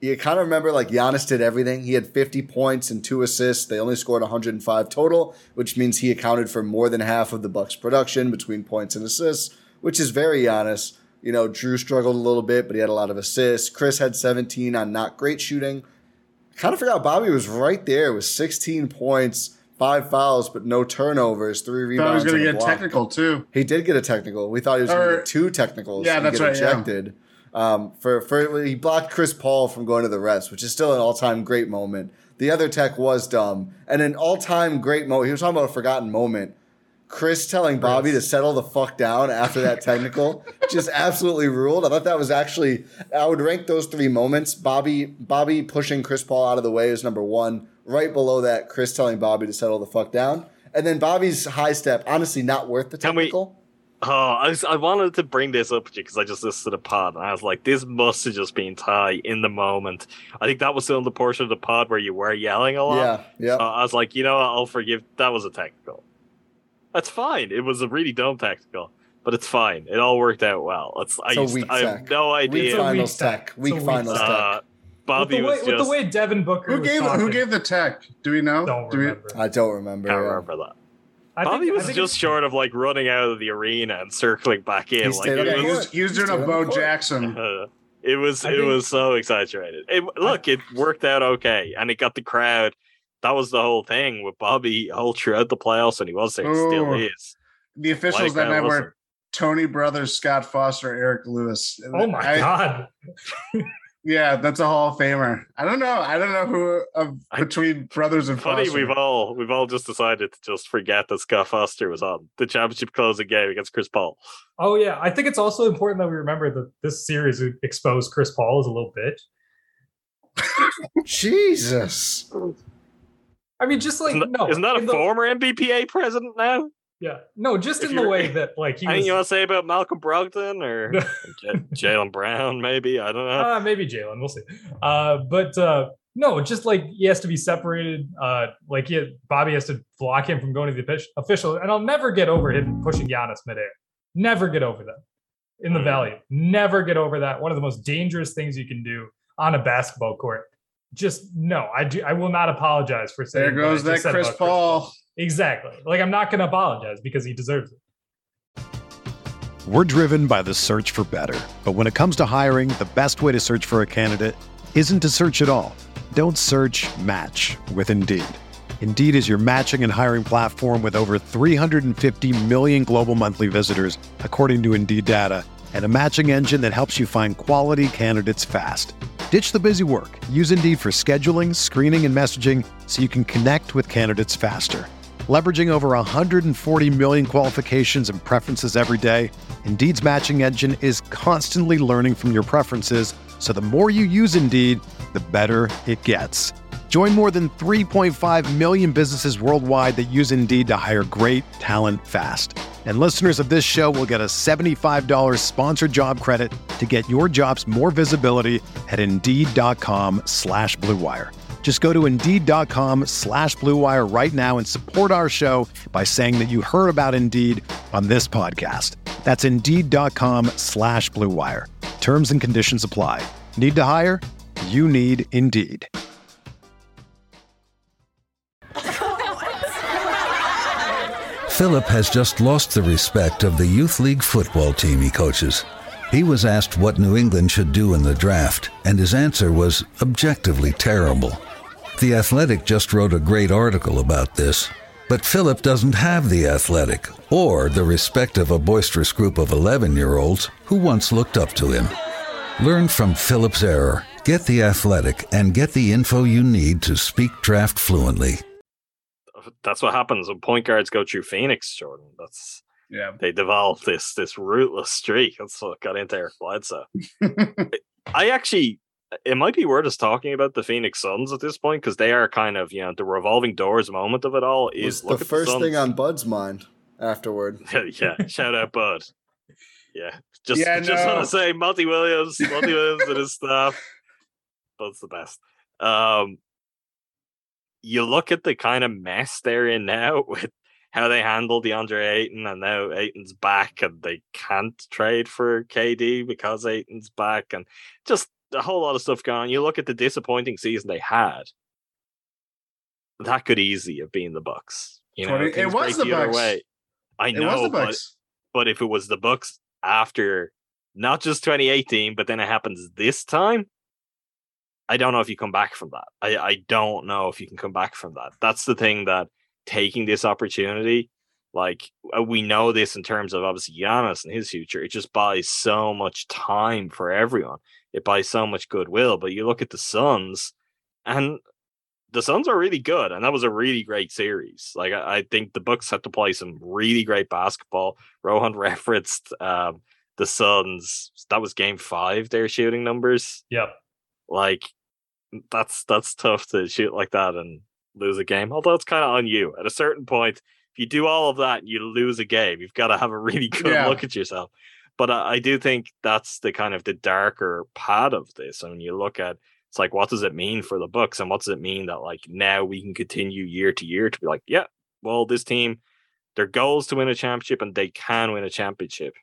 Speaker 7: you kind of remember like Giannis did everything. He had fifty points and two assists. They only scored one hundred five total, which means he accounted for more than half of the Bucks' production between points and assists, which is very Giannis. You know, Drew struggled a little bit, but he had a lot of assists. Chris had seventeen on not great shooting. Kind of forgot Bobby was right there with sixteen points, five fouls, but no turnovers, three rebounds.
Speaker 6: Thought he was going
Speaker 7: and
Speaker 6: to
Speaker 7: a
Speaker 6: get
Speaker 7: block.
Speaker 6: technical too.
Speaker 7: He did get a technical. We thought he was going to get two technicals.
Speaker 6: Yeah,
Speaker 7: and
Speaker 6: that's
Speaker 7: get
Speaker 6: right.
Speaker 7: ejected. Yeah. Um, for for he blocked Chris Paul from going to the refs, which is still an all-time great moment. The other tech was dumb, and an all-time great moment. He was talking about a forgotten moment. Chris telling Bobby to settle the fuck down after that technical just absolutely ruled. I thought that was actually, I would rank those three moments. Bobby Bobby pushing Chris Paul out of the way is number one. Right below that, Chris telling Bobby to settle the fuck down. And then Bobby's high step, honestly not worth the technical.
Speaker 9: We, oh, I, was, I wanted to bring this up to you because I just listened to the pod and I was like, this must have just been Ty in the moment. I think that was still the portion of the pod where you were yelling a lot.
Speaker 7: Yeah, yeah.
Speaker 9: So I was like, you know what, I'll forgive, that was a technical. That's fine. It was a really dumb technical, but it's fine. It all worked out well. It's, I, used, I have no idea.
Speaker 7: Week finals tech. Week finals tech.
Speaker 9: Uh, Bobby
Speaker 8: with the, way,
Speaker 9: was just,
Speaker 8: with the way Devin Booker
Speaker 6: who gave
Speaker 8: was
Speaker 6: who gave the tech? Do we know?
Speaker 8: Don't
Speaker 6: Do
Speaker 8: remember.
Speaker 6: We,
Speaker 7: I don't remember.
Speaker 9: I can't
Speaker 7: yeah.
Speaker 9: remember that.
Speaker 8: I
Speaker 9: Bobby
Speaker 8: think,
Speaker 9: was just short of like running out of the arena and circling back in.
Speaker 7: He
Speaker 9: Like
Speaker 7: stayed
Speaker 9: it
Speaker 7: on
Speaker 6: yeah,
Speaker 7: the
Speaker 6: he
Speaker 9: was,
Speaker 6: was, he was doing a Bo Jackson.
Speaker 9: uh, it was
Speaker 8: I
Speaker 9: it
Speaker 8: think-
Speaker 9: was so exaggerated. It, look, it worked out okay, and it got the crowd. That was the whole thing with Bobby all throughout the playoffs, and he was there,
Speaker 6: Oh.
Speaker 9: still is.
Speaker 6: The officials
Speaker 9: Like
Speaker 6: that
Speaker 9: that
Speaker 6: night
Speaker 9: wasn't-
Speaker 6: were Tony Brothers, Scott Foster, Eric Lewis.
Speaker 8: Oh my
Speaker 6: I-
Speaker 8: god!
Speaker 6: Yeah, that's a Hall of Famer. I don't know. I don't know who of
Speaker 9: I-
Speaker 6: between Brothers and
Speaker 9: Funny,
Speaker 6: Foster.
Speaker 9: we've all we've all just decided to just forget that Scott Foster was on the championship closing game against Chris Paul.
Speaker 8: Oh yeah, I think it's also important that we remember that this series exposed Chris Paul as a little bitch.
Speaker 7: Jesus.
Speaker 8: I mean, just like
Speaker 9: Isn't that,
Speaker 8: no,
Speaker 9: isn't that a
Speaker 8: in the-
Speaker 9: former N B P A president now?
Speaker 8: Yeah, no, just
Speaker 9: If
Speaker 8: in the
Speaker 9: you're-
Speaker 8: way that like he
Speaker 9: Anything
Speaker 8: was.
Speaker 9: you want to say about Malcolm Brogdon or J- Jalen Brown? Maybe I don't know.
Speaker 8: Uh, maybe Jalen, we'll see. Uh, but uh, no, just like he has to be separated. Uh, like he, Bobby has to block him from going to the offic- official. And I'll never get over him pushing Giannis midair. Never get over that in the Valley. Never get over that. One of the most dangerous things you can do on a basketball court. Just no, I do. I will not apologize for saying.
Speaker 6: There goes
Speaker 8: what I
Speaker 6: that
Speaker 8: just said
Speaker 6: Chris
Speaker 8: about
Speaker 6: Paul.
Speaker 8: Exactly. Like I'm not going to apologize because he deserves it.
Speaker 1: We're driven by the search for better. But when it comes to hiring, the best way to search for a candidate isn't to search at all. Don't search, match with Indeed. Indeed is your matching and hiring platform with over three hundred fifty million global monthly visitors, according to Indeed data, and a matching engine that helps you find quality candidates fast. Ditch the busy work. Use Indeed for scheduling, screening, and messaging so you can connect with candidates faster. Leveraging over one hundred forty million qualifications and preferences every day, Indeed's matching engine is constantly learning from your preferences, so the more you use Indeed, the better it gets. Join more than three point five million businesses worldwide that use Indeed to hire great talent fast. And listeners of this show will get a seventy-five dollars sponsored job credit to get your jobs more visibility at Indeed.com slash Blue Wire. Just go to Indeed.com slash Blue Wire right now and support our show by saying that you heard about Indeed on this podcast. That's Indeed.com slash Blue Wire. Terms and conditions apply. Need to hire? You need Indeed.
Speaker 10: Philip has just lost the respect of the youth league football team he coaches. He was asked what New England should do in the draft, and his answer was objectively terrible. The Athletic just wrote a great article about this, but Philip doesn't have the Athletic or the respect of a boisterous group of eleven-year-olds who once looked up to him. Learn from Philip's error, get the Athletic, and get the info you need to speak draft fluently.
Speaker 9: That's what happens when point guards go through Phoenix, Jordan. That's
Speaker 6: Yeah.
Speaker 9: they develop this this rootless streak. That's what got into Eric Bledsoe. I actually, it might be worth us talking about the Phoenix Suns at this point because they are kind of, you know, the revolving doors moment of it all is
Speaker 7: Was the first thing on Bud's mind afterward.
Speaker 9: Yeah, shout out Bud. Yeah, just
Speaker 6: Yeah,
Speaker 9: just
Speaker 6: no.
Speaker 9: want to say Monty Williams, Monty Williams and his staff. Bud's the best. Um, you look at the kind of mess they're in now with how they handle DeAndre Ayton, and now Ayton's back, and they can't trade for K D because Ayton's back, and just a whole lot of stuff going on. You look at the disappointing season they had. That could easily have been the Bucks. You know,
Speaker 6: it was the,
Speaker 9: the
Speaker 6: Bucks.
Speaker 9: Way. I know,
Speaker 6: it was the
Speaker 9: but,
Speaker 6: Bucks.
Speaker 9: but if it was the Bucks after not just twenty eighteen, but then it happens this time, I don't know if you come back from that. I, I don't know if you can come back from that. That's the thing, that taking this opportunity, like we know this in terms of obviously Giannis and his future, it just buys so much time for everyone. It buys so much goodwill. But you look at the Suns, and the Suns are really good, and that was a really great series. Like I, I think the Bucks had to play some really great basketball. Rohan referenced um, the Suns. That was game five, their shooting numbers.
Speaker 8: Yep.
Speaker 9: Like that's that's tough to shoot like that and lose a game. Although it's kind of on you. At a certain point, if you do all of that and you lose a game, you've got to have a really good yeah. look at yourself. But I, I do think that's the kind of the darker part of this. I mean, you look at, it's like, what does it mean for the Bucks, and what does it mean that like now we can continue year to year to be like, yeah, well, this team, their goal is to win a championship, and they can win a championship.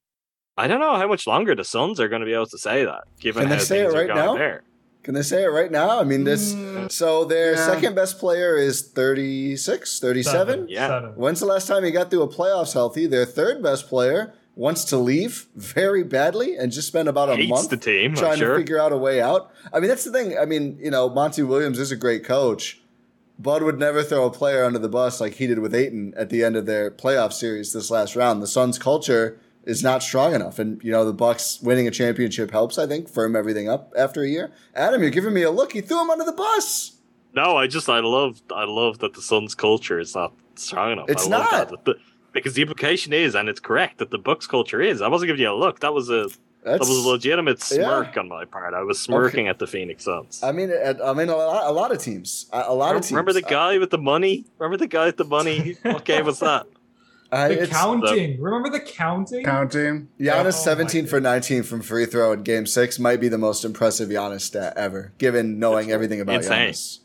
Speaker 9: I don't know how much longer the Suns are going to be able to say that, given
Speaker 7: can
Speaker 9: how
Speaker 7: they say
Speaker 9: things
Speaker 7: it right
Speaker 9: are
Speaker 7: now?
Speaker 9: going there.
Speaker 7: Can they say it right now? I mean, this.
Speaker 6: Mm,
Speaker 7: so their
Speaker 6: yeah.
Speaker 7: second best player is thirty-six, thirty-seven.
Speaker 8: Seven.
Speaker 9: Yeah.
Speaker 8: Seven.
Speaker 7: When's the last time he got through a playoffs healthy? Their third best player wants to leave very badly and just spent about a
Speaker 9: Hates
Speaker 7: month
Speaker 9: the team,
Speaker 7: trying
Speaker 9: I'm sure.
Speaker 7: to figure out a way out. I mean, that's the thing. I mean, you know, Monty Williams is a great coach. Bud would never throw a player under the bus like he did with Ayton at the end of their playoff series this last round. The Suns' culture is not strong enough. And, you know, the Bucks winning a championship helps, I think, firm everything up after a year. Adam, you're giving me a look. He threw him under the bus.
Speaker 9: No, I just, I love, I love that the Suns' culture is not strong enough.
Speaker 7: It's
Speaker 9: I love
Speaker 7: not.
Speaker 9: That. The, because the implication is, and it's correct, that the Bucks' culture is. I wasn't giving you a look. That was a
Speaker 7: That's,
Speaker 9: that was a legitimate smirk
Speaker 7: yeah.
Speaker 9: on my part. I was smirking
Speaker 7: Okay.
Speaker 9: at the Phoenix Suns.
Speaker 7: I mean, at, I mean, a lot, a lot of teams. A, a lot
Speaker 9: remember,
Speaker 7: of teams.
Speaker 9: remember the guy with the money? Remember the guy with the money? What game was that?
Speaker 7: Uh,
Speaker 8: The
Speaker 7: it's-
Speaker 8: counting. The, Remember the counting?
Speaker 6: Counting.
Speaker 7: Giannis
Speaker 8: Oh,
Speaker 7: seventeen
Speaker 8: my
Speaker 7: for nineteen from free throw in game six might be the most impressive Giannis stat ever, given knowing
Speaker 9: It's
Speaker 7: everything about
Speaker 9: insane.
Speaker 7: Giannis.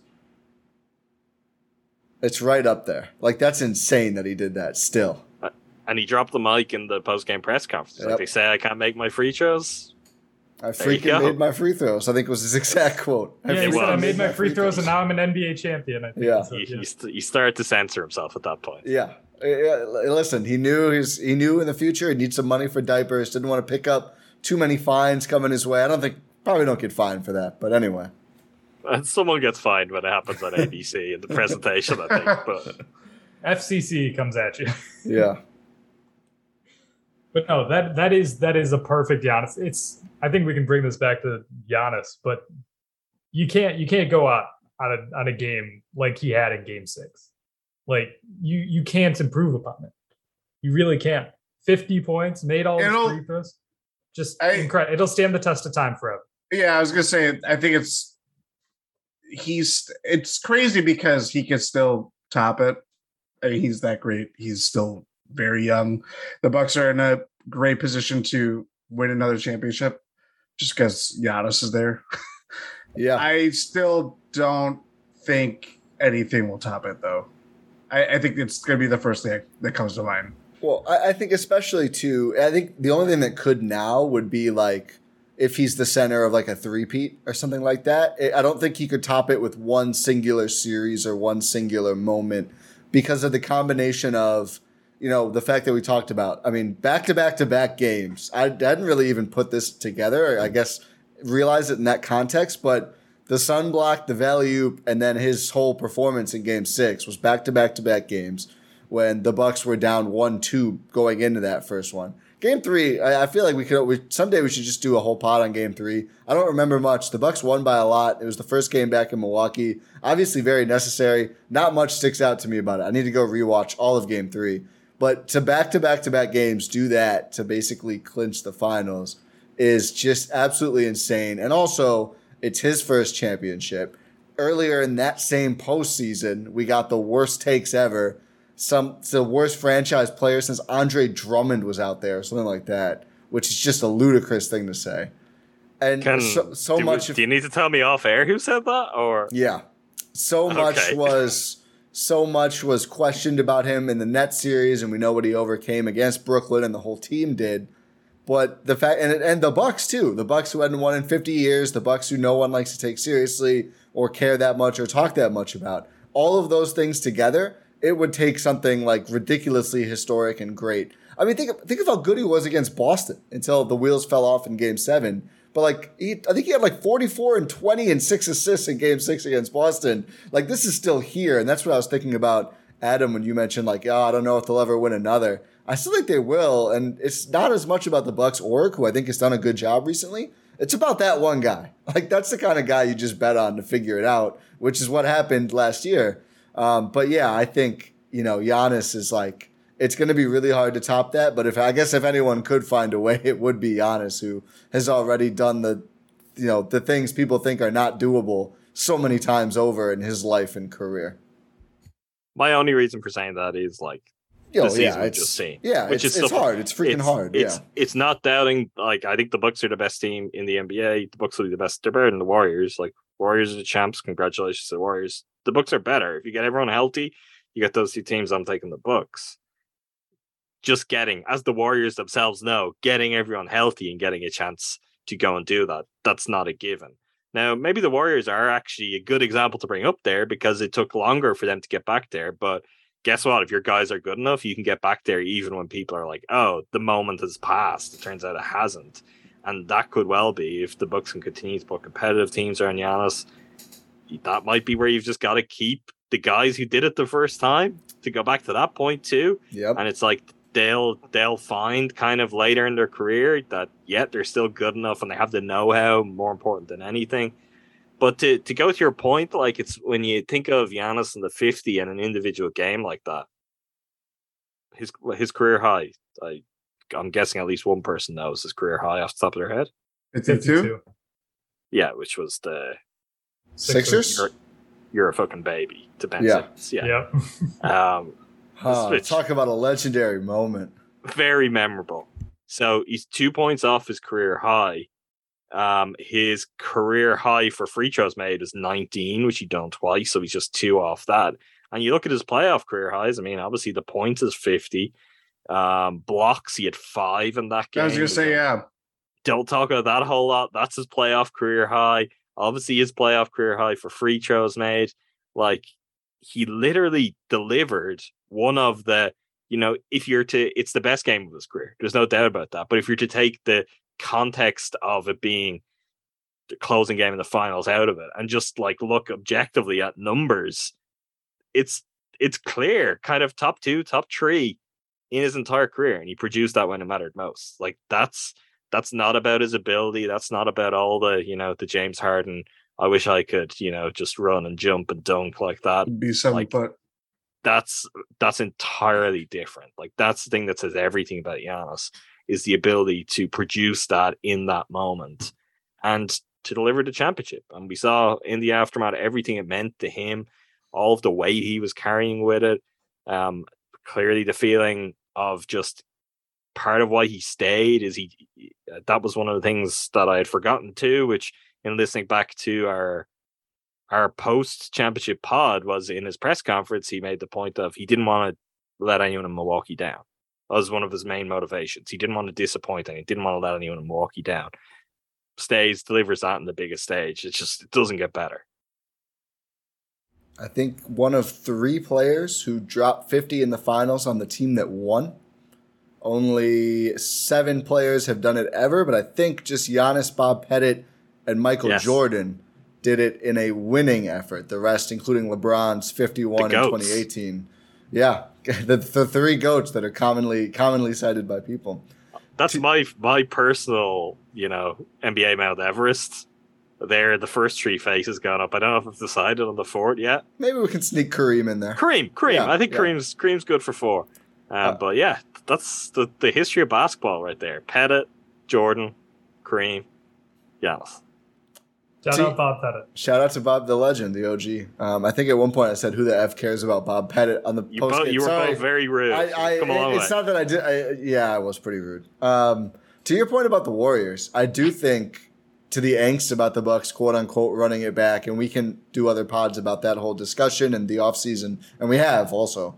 Speaker 7: It's right up there. Like, that's insane that he did that still.
Speaker 9: And he dropped the mic in the post-game press conference.
Speaker 7: Yep.
Speaker 9: Like, they say I can't make my free throws.
Speaker 7: I
Speaker 9: There you
Speaker 7: freaking
Speaker 9: go.
Speaker 7: made my free throws. I think was his exact quote.
Speaker 8: Yeah, he
Speaker 9: It
Speaker 8: said, I
Speaker 9: was.
Speaker 8: made my free throws and now I'm an N B A champion. I think
Speaker 7: Yeah.
Speaker 8: he said,
Speaker 9: He,
Speaker 8: yeah.
Speaker 9: he, st- he started to censor himself at that point.
Speaker 7: Yeah. Yeah, listen, he knew his, he knew in the future he'd need some money for diapers. Didn't want to pick up too many fines coming his way. I don't think probably don't get fined for that, but anyway.
Speaker 9: And someone gets fined when it happens on A B C in the presentation, I think. But
Speaker 8: F C C comes at you.
Speaker 7: Yeah.
Speaker 8: But no, that that is that is a perfect Giannis. It's I think we can bring this back to Giannis, but you can't you can't go out on a on a game like he had in game six. Like you you can't improve upon it. You really can't. fifty points, made all his
Speaker 6: It'll-
Speaker 8: free throws. Just
Speaker 6: I-
Speaker 8: incredible. It'll stand the test of time forever.
Speaker 6: Yeah, I was gonna say. I think it's he's. It's crazy because he can still top it. I mean, he's that great. He's still very young. The Bucks are in a great position to win another championship, just because Giannis is there.
Speaker 7: Yeah.
Speaker 6: I still don't think anything will top it, though. I, I think it's going to be the first thing that comes to mind.
Speaker 7: Well, I, I think especially too, I think the only thing that could now would be like if he's the center of like a three-peat or something like that. I don't think he could top it with one singular series or one singular moment because of the combination of, you know, the fact that we talked about. I mean, back-to-back-to-back games. I, I didn't really even put this together, I guess, realize it in that context, but the sunblock, the value, and then his whole performance in game six was back-to-back-to-back games when the Bucks were down one two going into that first one. Game three, I, I feel like we could we, someday we should just do a whole pod on game three. I don't remember much. The Bucks won by a lot. It was the first game back in Milwaukee. Obviously very necessary. Not much sticks out to me about it. I need to go rewatch all of game three. But to back-to-back-to-back games do that to basically clinch the finals is just absolutely insane. And also, it's his first championship. Earlier in that same postseason, we got the worst takes ever. Some the worst franchise player since Andre Drummond was out there, or something like that, which is just a ludicrous thing to say. And
Speaker 9: Can,
Speaker 7: so, so
Speaker 9: do,
Speaker 7: much.
Speaker 9: do you need to tell me off air who said that? Or
Speaker 7: Yeah, so much
Speaker 9: Okay.
Speaker 7: was so much was questioned about him in the Nets series, and we know what he overcame against Brooklyn, and the whole team did. But the fact, and and the Bucks too, the Bucks who hadn't won in fifty years, the Bucks who no one likes to take seriously or care that much or talk that much about. All of those things together, it would take something like ridiculously historic and great. I mean, think think of how good he was against Boston until the wheels fell off in Game Seven. But like, he, I think he had like forty-four and twenty and six assists in Game Six against Boston. Like, this is still here, and that's what I was thinking about, Adam, when you mentioned like, oh, I don't know if they'll ever win another. I still think they will, and it's not as much about the Bucks org, who I think has done a good job recently. It's about that one guy. Like, that's the kind of guy you just bet on to figure it out, which is what happened last year. Um, but yeah, I think, you know, Giannis is like, it's going to be really hard to top that. But if I guess if anyone could find a way, it would be Giannis, who has already done the, you know, the things people think are not doable so many times over in his life and career.
Speaker 9: My only reason for saying that is like,
Speaker 7: Yo,
Speaker 9: the season
Speaker 7: yeah,
Speaker 9: we
Speaker 7: it's
Speaker 9: just seen.
Speaker 7: Yeah,
Speaker 9: which
Speaker 7: it's,
Speaker 9: is
Speaker 7: it's hard. It's freaking
Speaker 9: it's,
Speaker 7: hard.
Speaker 9: It's,
Speaker 7: yeah,
Speaker 9: it's not doubting. Like, I think the Bucks are the best team in the N B A. The Bucks will be the best. They're better than the Warriors. Like, Warriors are the champs. Congratulations to the Warriors. The Bucks are better. If you get everyone healthy, you get those two teams. I'm taking the Bucks. Just getting, as the Warriors themselves know, getting everyone healthy and getting a chance to go and do that, that's not a given. Now, maybe the Warriors are actually a good example to bring up there because it took longer for them to get back there. But guess what? If your guys are good enough, you can get back there even when people are like, oh, the moment has passed. It turns out it hasn't. And that could well be, if the Bucks can continue to put competitive teams around Giannis, that might be where you've just got to keep the guys who did it the first time to go back to that point too.
Speaker 7: Yep.
Speaker 9: And it's like, they'll they'll find kind of later in their career that, yeah, they're still good enough and they have the know-how, more important than anything. But to, to go to your point, like, it's when you think of Giannis in the fifty and an individual game like that, his his career high, I, I'm guessing at least one person knows his career high off the top of their head.
Speaker 6: fifty-two?
Speaker 9: Yeah, which was the
Speaker 7: Sixers?
Speaker 9: You're, you're a fucking baby to Ben
Speaker 7: Yeah.
Speaker 9: Simmons. Yeah. yeah. um,
Speaker 7: Huh,
Speaker 9: which,
Speaker 7: talk about a legendary moment.
Speaker 9: Very memorable. So he's two points off his career high. Um, his career high for free throws made is nineteen, which he done twice, so he's just two off that. And you look at his playoff career highs. I mean, obviously the points is fifty. Um, blocks, he had five in that game.
Speaker 6: I was gonna say, yeah.
Speaker 9: Don't talk about that a whole lot. That's his playoff career high. Obviously, his playoff career high for free throws made. Like, he literally delivered one of the, you know, if you're to, it's the best game of his career. There's no doubt about that. But if you're to take the context of it being the closing game in the finals out of it and just like look objectively at numbers, it's it's clear, kind of top two, top three in his entire career, and he produced that when it mattered most. Like, that's that's not about his ability. That's not about all the, you know, the James Harden, I wish I could, you know, just run and jump and dunk like that.
Speaker 6: Be seven
Speaker 9: like,
Speaker 6: foot.
Speaker 9: That's that's entirely different. Like, that's the thing that says everything about Giannis, is the ability to produce that in that moment and to deliver the championship. And we saw in the aftermath everything it meant to him, all of the weight he was carrying with it. Um, clearly the feeling of just part of why he stayed is he, that was one of the things that I had forgotten too, which in listening back to our our post-championship pod was in his press conference, he made the point of he didn't want to let anyone in Milwaukee down. That was one of his main motivations. He didn't want to disappoint anyone. He didn't want to let anyone in Milwaukee down. Stays, delivers that in the biggest stage. It's just, it doesn't get better.
Speaker 7: I think one of three players who dropped fifty in the finals on the team that won. Only seven players have done it ever, but I think just Giannis, Bob Pettit, and Michael yes. Jordan did it in a winning effort. The rest, including LeBron's fifty-one in twenty eighteen. Yeah, the, the three GOATs that are commonly commonly cited by people.
Speaker 9: That's my my personal, you know, N B A Mount Everest. There, the first three faces gone up. I don't know if I've decided on the fourth yet.
Speaker 7: Maybe we can sneak Kareem in there.
Speaker 9: Kareem, Kareem.
Speaker 7: Yeah,
Speaker 9: I think
Speaker 7: yeah.
Speaker 9: Kareem's Kareem's good for four. Um, uh, but yeah, that's the, the history of basketball right there. Pettit, Jordan, Kareem, Giannis.
Speaker 8: Shout out Bob Pettit.
Speaker 7: Shout out to Bob the Legend, the O G. Um, I think at one point I said, "Who the f cares about Bob Pettit?" on the
Speaker 9: you
Speaker 7: post.
Speaker 9: Both, you were
Speaker 7: Sorry.
Speaker 9: both very rude.
Speaker 7: I, I,
Speaker 9: Come along
Speaker 7: it's
Speaker 9: way.
Speaker 7: not that I did. I, yeah, I was pretty rude. Um, to your point about the Warriors, I do think to the angst about the Bucks, quote unquote, running it back, and we can do other pods about that whole discussion and the offseason, and we have also.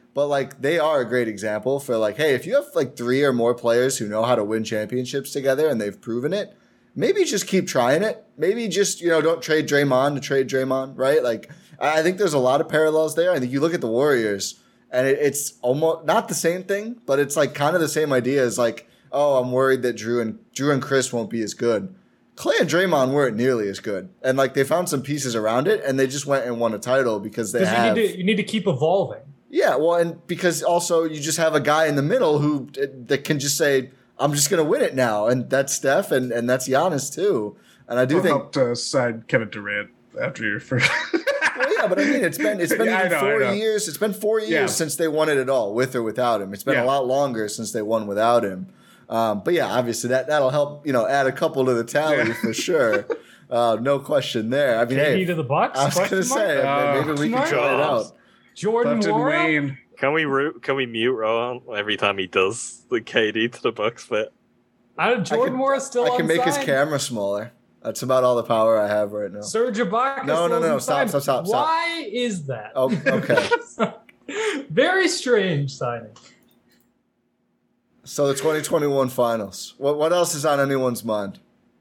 Speaker 7: But like they are a great example for like, hey, if you have like three or more players who know how to win championships together and they've proven it, maybe just keep trying it. Maybe just, you know, don't trade Draymond to trade Draymond, right? Like I think there's a lot of parallels there. I think you look at the Warriors and it, it's almost not the same thing, but it's like kind of the same idea as like, oh, I'm worried that Drew and Drew and Chris won't be as good. Clay and Draymond weren't nearly as good. And like they found some pieces around it and they just went and won a title because they have.
Speaker 8: You need, to, you need to keep evolving.
Speaker 7: Yeah, well, and because also you just have a guy in the middle who that can just say, I'm just going to win it now. And that's Steph and, and that's Giannis too. And I do
Speaker 6: I'll
Speaker 7: think.
Speaker 6: help to sign Kevin Durant after your first.
Speaker 7: Well, yeah, but I mean, it's been it's been yeah, even know, four years. It's been four years yeah. since they won it at all, with or without him. It's been yeah. a lot longer since they won without him. Um, but yeah, obviously that that'll help. You know, add a couple to the tally yeah. for sure. Uh, no question there. I mean,
Speaker 8: K D
Speaker 7: hey,
Speaker 8: to the Bucks.
Speaker 7: I was going to say uh, maybe we can try it out.
Speaker 8: Jordan Wayne.
Speaker 9: Can we root, can we mute Rowan every time he does the K D to the Bucks bit?
Speaker 8: I, Jordan Morris still.
Speaker 7: I can make his camera smaller. That's about all the power I have right now.
Speaker 8: Serge Ibaka.
Speaker 7: No, no, no! Stop, stop, stop, stop!
Speaker 8: Why is that?
Speaker 7: Oh, okay.
Speaker 8: Very strange signing.
Speaker 7: So the twenty twenty-one finals. What what else is on anyone's mind?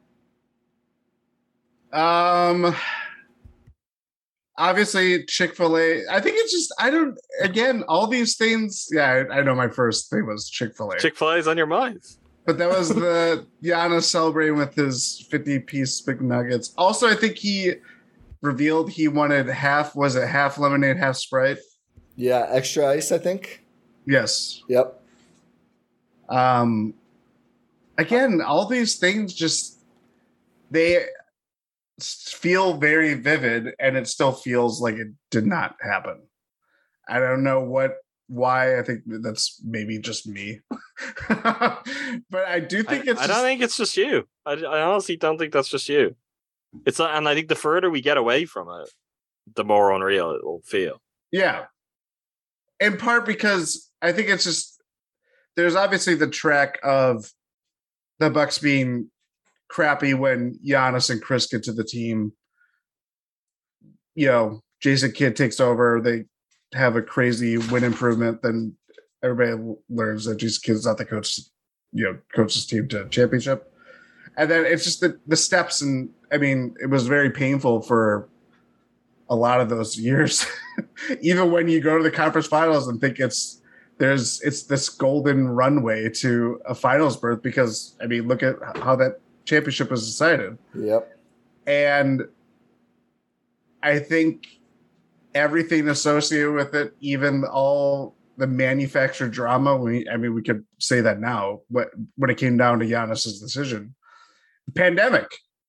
Speaker 6: Um. Obviously, Chick-fil-A. I think it's just, I don't, again, all these things. Yeah, I, I know my first thing was Chick-fil-A.
Speaker 9: Chick-fil-A is on your mind.
Speaker 6: But that was the Giannis celebrating with his fifty-piece McNuggets. Also, I think he revealed he wanted half, was it half lemonade, half Sprite?
Speaker 7: Yeah, extra ice, I think.
Speaker 6: Yes.
Speaker 7: Yep.
Speaker 6: Um. Again, all these things just, they feel very vivid, and it still feels like it did not happen. I don't know what, why. I think that's maybe just me, but I do think
Speaker 9: I,
Speaker 6: it's.
Speaker 9: I
Speaker 6: just,
Speaker 9: don't think it's just you. I, I honestly don't think that's just you. It's and I think the further we get away from it, the more unreal it will feel.
Speaker 6: Yeah, in part because I think it's just there's obviously the track of the Bucks being crappy when Giannis and Chris get to the team. You know, Jason Kidd takes over. They have a crazy win improvement. Then everybody learns that Jason Kidd is not the coach, you know, coaches team to championship. And then it's just the, the steps. And I mean, it was very painful for a lot of those years. Even when you go to the conference finals and think it's, there's, it's this golden runway to a finals berth, because I mean, look at how that championship was decided.
Speaker 7: Yep.
Speaker 6: And I think everything associated with it, even all the manufactured drama, we, I mean, we could say that now, but when it came down to Giannis's decision, pandemic,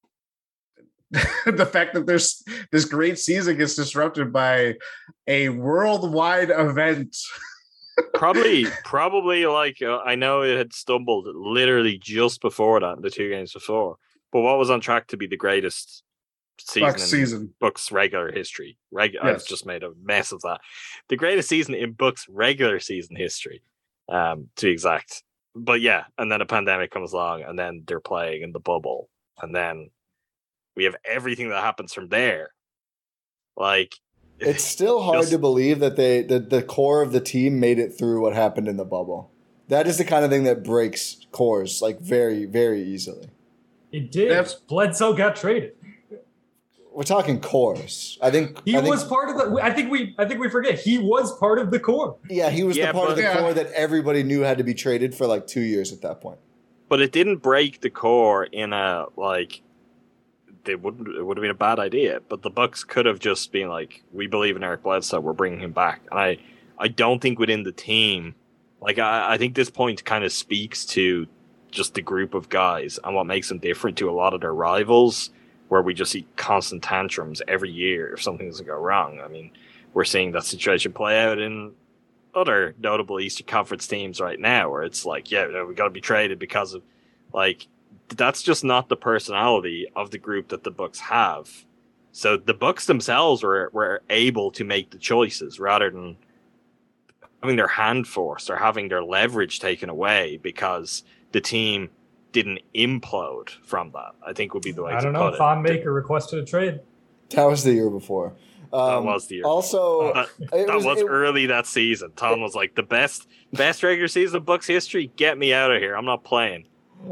Speaker 6: the fact that there's this great season gets disrupted by a worldwide event.
Speaker 9: probably, probably like uh, I know it had stumbled literally just before that, the two games before. But what was on track to be the greatest season
Speaker 6: Bucks
Speaker 9: in
Speaker 6: season.
Speaker 9: Bucks regular history? Reg-
Speaker 6: Yes.
Speaker 9: I've just made a mess of that. The greatest season in Bucks regular season history, um, to be exact. But yeah, and then a pandemic comes along, and then they're playing in the bubble, and then we have everything that happens from there. Like.
Speaker 7: It's still hard
Speaker 9: Just,
Speaker 7: to believe that they the, the core of the team made it through what happened in the bubble. That is the kind of thing that breaks cores like very, very easily.
Speaker 8: It did.
Speaker 6: That's-
Speaker 8: Bledsoe got traded.
Speaker 7: We're talking cores. I think
Speaker 8: He
Speaker 7: I think,
Speaker 8: was part of the. I think we. I think we forget he was part of the core.
Speaker 7: Yeah, he was
Speaker 9: Yeah,
Speaker 7: the part
Speaker 9: but-
Speaker 7: of the
Speaker 6: Yeah.
Speaker 7: core that everybody knew had to be traded for like two years at that point.
Speaker 9: But it didn't break the core in a like. They wouldn't. It would have been a bad idea. But the Bucks could have just been like, "We believe in Eric Bledsoe. We're bringing him back." And I, I don't think within the team, like I, I think this point kind of speaks to just the group of guys and what makes them different to a lot of their rivals, where we just see constant tantrums every year if something doesn't go wrong. I mean, we're seeing that situation play out in other notable Eastern Conference teams right now, where it's like, yeah, we got to be traded because of like. That's just not the personality of the group that the Bucks have. So the Bucks themselves were, were able to make the choices rather than having their hand forced or having their leverage taken away because the team didn't implode from that, I think would be the way
Speaker 8: I
Speaker 9: to
Speaker 8: don't know.
Speaker 9: put
Speaker 8: Thon
Speaker 9: it.
Speaker 8: Maker requested a trade.
Speaker 7: That was the year before. Um,
Speaker 9: that was the year.
Speaker 7: Also,
Speaker 9: that, that was, was it, early that season. Tom was like, the best best regular season of Bucks history. Get me out of here. I'm not playing.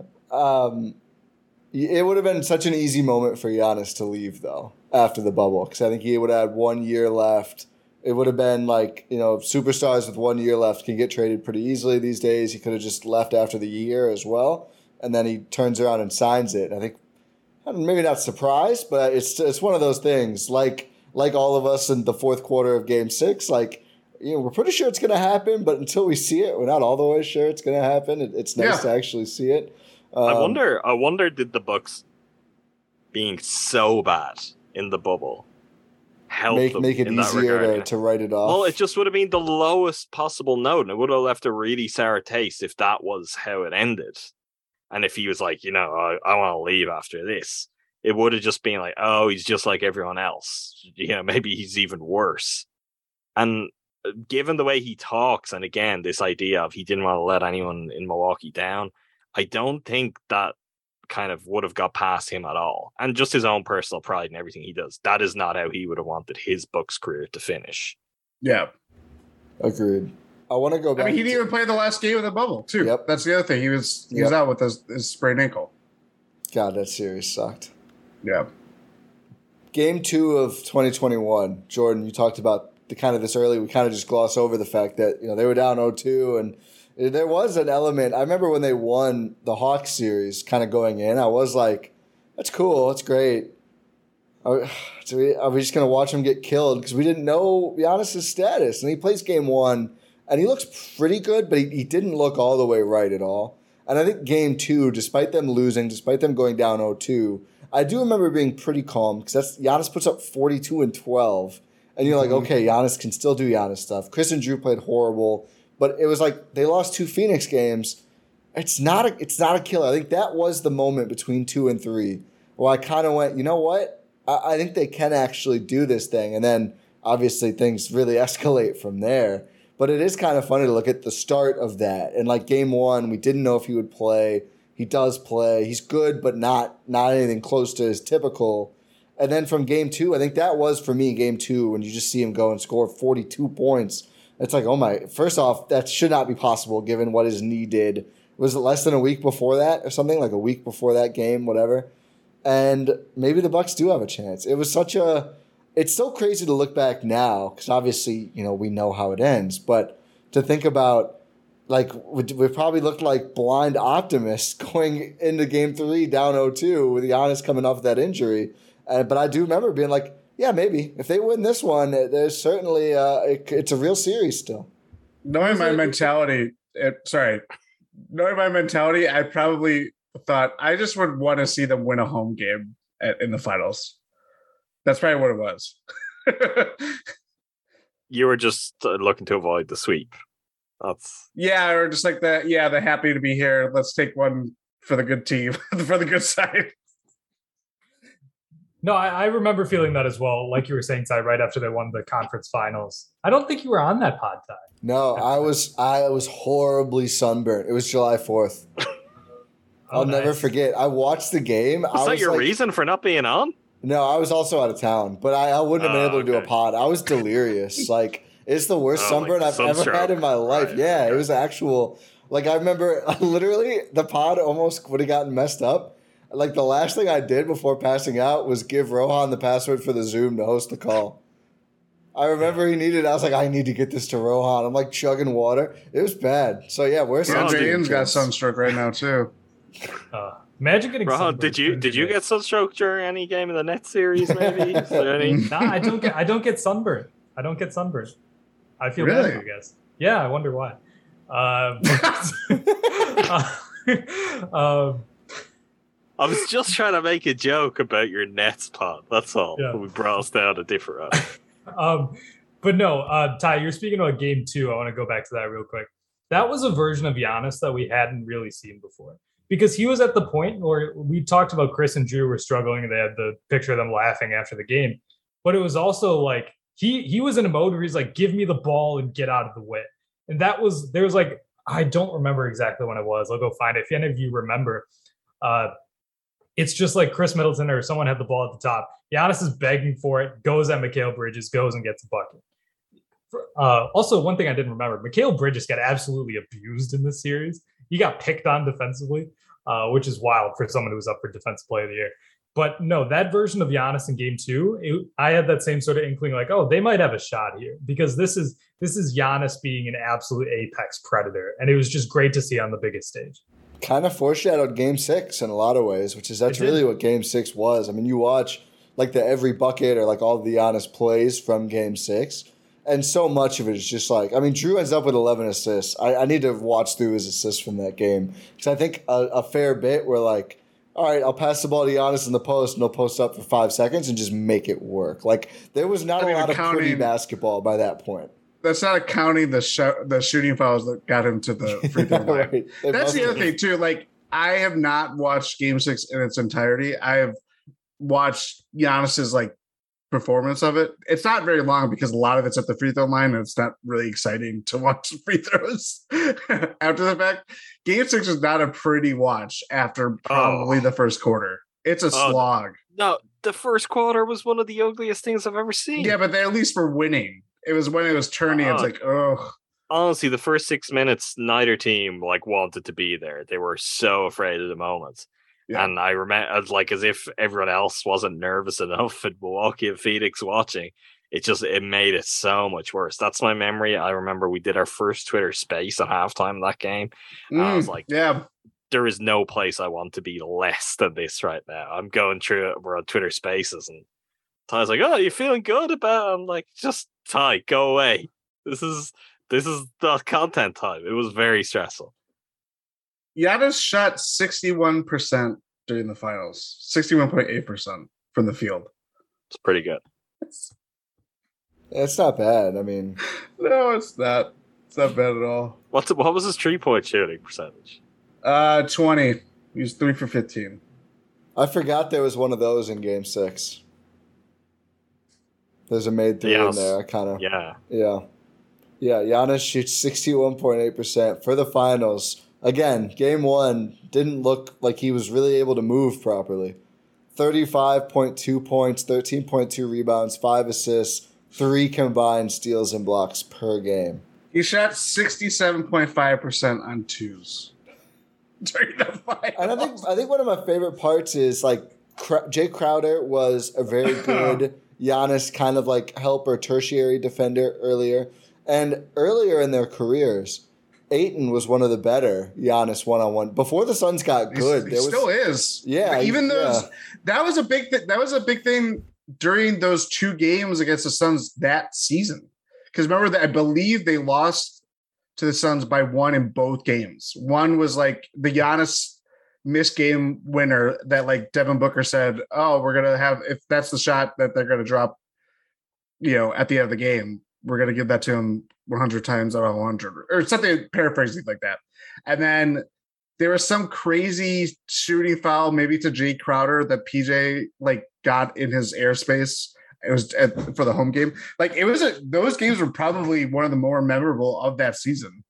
Speaker 7: Um, it would have been such an easy moment for Giannis to leave, though, after the bubble, because I think he would have had one year left. It would have been like, you know, superstars with one year left can get traded pretty easily these days. He could have just left after the year as well, and then he turns around and signs it. I think maybe not surprised, but it's it's one of those things. Like like all of us in the fourth quarter of Game Six, like you know, we're pretty sure it's going to happen, but until we see it, we're not all the way sure it's going to happen. It, it's nice yeah. to actually see it. Um,
Speaker 9: I wonder. I wonder did the Bucks being so bad in the bubble help
Speaker 7: make
Speaker 9: them
Speaker 7: make it
Speaker 9: in
Speaker 7: easier to, to write it off?
Speaker 9: Well, it just would have been the lowest possible note, and it would have left a really sour taste if that was how it ended. And if he was like, you know, I, I want to leave after this, it would have just been like, oh, he's just like everyone else. You know, maybe he's even worse. And given the way he talks, and again, this idea of he didn't want to let anyone in Milwaukee down, I don't think that kind of would have got past him at all. And just his own personal pride and everything he does, that is not how he would have wanted his Bucks career to finish.
Speaker 6: Yeah.
Speaker 7: Agreed. I want to go back.
Speaker 6: I mean, he
Speaker 7: to...
Speaker 6: didn't even play the last game of the bubble, too.
Speaker 7: Yep.
Speaker 6: That's the other thing. He was he
Speaker 7: yep.
Speaker 6: was out with his, his sprained ankle.
Speaker 7: God, that series sucked.
Speaker 6: Yeah.
Speaker 7: Game two of twenty twenty-one. Jordan, you talked about the kind of this early. We kind of just gloss over the fact that, you know, they were down oh two, and there was an element. I remember when they won the Hawks series kind of going in, I was like, that's cool. That's great. Are we, are we just going to watch him get killed? Because we didn't know Giannis' status. And he plays game one, and he looks pretty good, but he, he didn't look all the way right at all. And I think game two, despite them losing, despite them going down oh two, I do remember being pretty calm because that's Giannis puts up forty-two and twelve. And you're like, okay, Giannis can still do Giannis stuff. Chris and Drew played horrible. But it was like they lost two Phoenix games. It's not a, it's not a killer. I think that was the moment between two and three where I kind of went, you know what? I, I think they can actually do this thing. And then obviously things really escalate from there. But it is kind of funny to look at the start of that. And like game one, we didn't know if he would play. He does play. He's good, but not not anything close to his typical. And then from game two, I think that was for me game two when you just see him go and score forty-two points. It's like, oh my, first off, that should not be possible given what his knee did. Was it less than a week before that or something? Like a week before that game, whatever. And maybe the Bucks do have a chance. It was such a, it's so crazy to look back now because obviously, you know, we know how it ends. But to think about, like, we, we probably looked like blind optimists going into game three down oh two with Giannis coming off that injury. Uh, but I do remember being like, yeah, maybe. If they win this one, there's certainly uh, it, it's a real series still.
Speaker 6: Knowing my mentality, it, sorry, knowing my mentality, I probably thought I just would want to see them win a home game at, in the finals. That's probably what it was.
Speaker 9: You were just uh, looking to avoid the sweep. That's
Speaker 6: yeah, or just like the yeah, the happy to be here. Let's take one for the good team, for the good side.
Speaker 8: No, I, I remember feeling that as well. Like you were saying, Ty, right after they won the conference finals. I don't think you were on that pod, Ty.
Speaker 7: No, I was I was horribly sunburnt. It was July fourth. oh, I'll nice. never forget. I watched the game.
Speaker 9: Was
Speaker 7: I
Speaker 9: that
Speaker 7: was
Speaker 9: your
Speaker 7: like,
Speaker 9: reason for not being on?
Speaker 7: No, I was also out of town, but I, I wouldn't have been able to okay. do a pod. I was delirious. Like, it's the worst oh, sunburn like I've ever had in my life. Right. Yeah, okay. It was actual. Like, I remember literally the pod almost would have gotten messed up. Like, the last thing I did before passing out was give Rohan the password for the Zoom to host the call. I remember he needed, I was like, I need to get this to Rohan. I'm like chugging water. It was bad. So, yeah, where's
Speaker 6: Andre Ian's got sunstroke right now, too.
Speaker 8: Uh, imagine getting
Speaker 9: Rohan, did you did you get sunstroke during any game in the Nets series, maybe? Is there any?
Speaker 8: No, I don't get I don't get sunburned. I don't get sunburned. I feel
Speaker 6: really?
Speaker 8: better, I guess. Yeah, I wonder why. Uh, but, uh, um,
Speaker 9: I was just trying to make a joke about your Nets pod. That's all.
Speaker 8: Yeah.
Speaker 9: We brought us down a different route.
Speaker 8: um, but no, uh, Ty, you're speaking about game two. I want to go back to that real quick. That was a version of Giannis that we hadn't really seen before. Because he was at the point where we talked about Chris and Drew were struggling and they had the picture of them laughing after the game. But it was also like he he was in a mode where he's like, give me the ball and get out of the way. And that was, there was like, I don't remember exactly when it was. I'll go find it. If any of you remember, uh, it's just like Chris Middleton or someone had the ball at the top. Giannis is begging for it, goes at Mikal Bridges, goes and gets a bucket. Uh, also, one thing I didn't remember, Mikal Bridges got absolutely abused in this series. He got picked on defensively, uh, which is wild for someone who was up for Defensive Player of the Year. But no, that version of Giannis in game two, it, I had that same sort of inkling like, oh, they might have a shot here because this is this is Giannis being an absolute apex predator. And it was just great to see on the biggest stage.
Speaker 7: Kind of foreshadowed game six in a lot of ways, which is that's really what game six was. I mean, you watch like the every bucket or like all the Giannis plays from game six, and so much of it is just like, I mean, Drew ends up with eleven assists. I, I need to watch through his assists from that game because I think a, a fair bit were like, all right, I'll pass the ball to Giannis in the post and he'll post up for five seconds and just make it work. Like, there was not a lot of pretty basketball by that point.
Speaker 6: That's not accounting the sh- the shooting fouls that got him to the free throw line. Right. That's the other thing, too. Like, I have not watched Game six in its entirety. I have watched Giannis's, like, performance of it. It's not very long because a lot of it's at the free throw line and it's not really exciting to watch free throws after the fact. Game six is not a pretty watch after probably oh. the first quarter. It's a oh, slog.
Speaker 9: No, the first quarter was one of the ugliest things I've ever seen.
Speaker 6: Yeah, but they at least were winning. It was when it was turning. Uh, it's like, oh.
Speaker 9: Honestly, the first six minutes, neither team like wanted to be there. They were so afraid of the moment. Yeah. And I remember, like, as if everyone else wasn't nervous enough in Milwaukee and Phoenix watching, it just, it made it so much worse. That's my memory. I remember we did our first Twitter space at halftime of that game. Mm, I was like,
Speaker 6: yeah,
Speaker 9: there is no place I want to be less than this right now. I'm going through it. We're on Twitter spaces and Ty's like, oh, you feeling good about it? I'm like, just Ty, go away. This is, this is the content time. It was very stressful.
Speaker 6: Giannis shot sixty-one percent during the finals, sixty-one point eight percent from the field.
Speaker 9: It's pretty good.
Speaker 6: It's,
Speaker 7: it's not bad. I mean,
Speaker 6: no, it's not. It's not bad at all.
Speaker 9: What's what was his three-point shooting percentage?
Speaker 6: Uh, twenty. He was three for fifteen.
Speaker 7: I forgot there was one of those in Game Six. There's a made three
Speaker 9: yes.
Speaker 7: in there. I kind of
Speaker 9: yeah,
Speaker 7: yeah, yeah. Giannis shoots sixty-one point eight percent for the finals. Again, game one didn't look like he was really able to move properly. thirty-five point two points, thirteen point two rebounds, five assists, three combined steals and blocks per game.
Speaker 6: He shot sixty-seven point five percent on twos during the finals.
Speaker 7: And I think I think one of my favorite parts is like Jay Crowder was a very good Giannis kind of like helper tertiary defender earlier. And earlier in their careers, Ayton was one of the better Giannis one-on-one. Before the Suns got good.
Speaker 6: He
Speaker 7: there
Speaker 6: still
Speaker 7: was,
Speaker 6: is.
Speaker 7: Yeah.
Speaker 6: Even those
Speaker 7: yeah.
Speaker 6: that was a big thing. That was a big thing during those two games against the Suns that season. Because remember that I believe they lost to the Suns by one in both games. One was like the Giannis missed game winner that like Devin Booker said, oh, we're gonna have if that's the shot that they're gonna drop, you know, at the end of the game, we're gonna give that to him one hundred times out of one hundred or something, paraphrasing like that. And then there was some crazy shooting foul, maybe to Jay Crowder that P J like got in his airspace. It was at, for the home game. Like it was, a, those games were probably one of the more memorable of that season,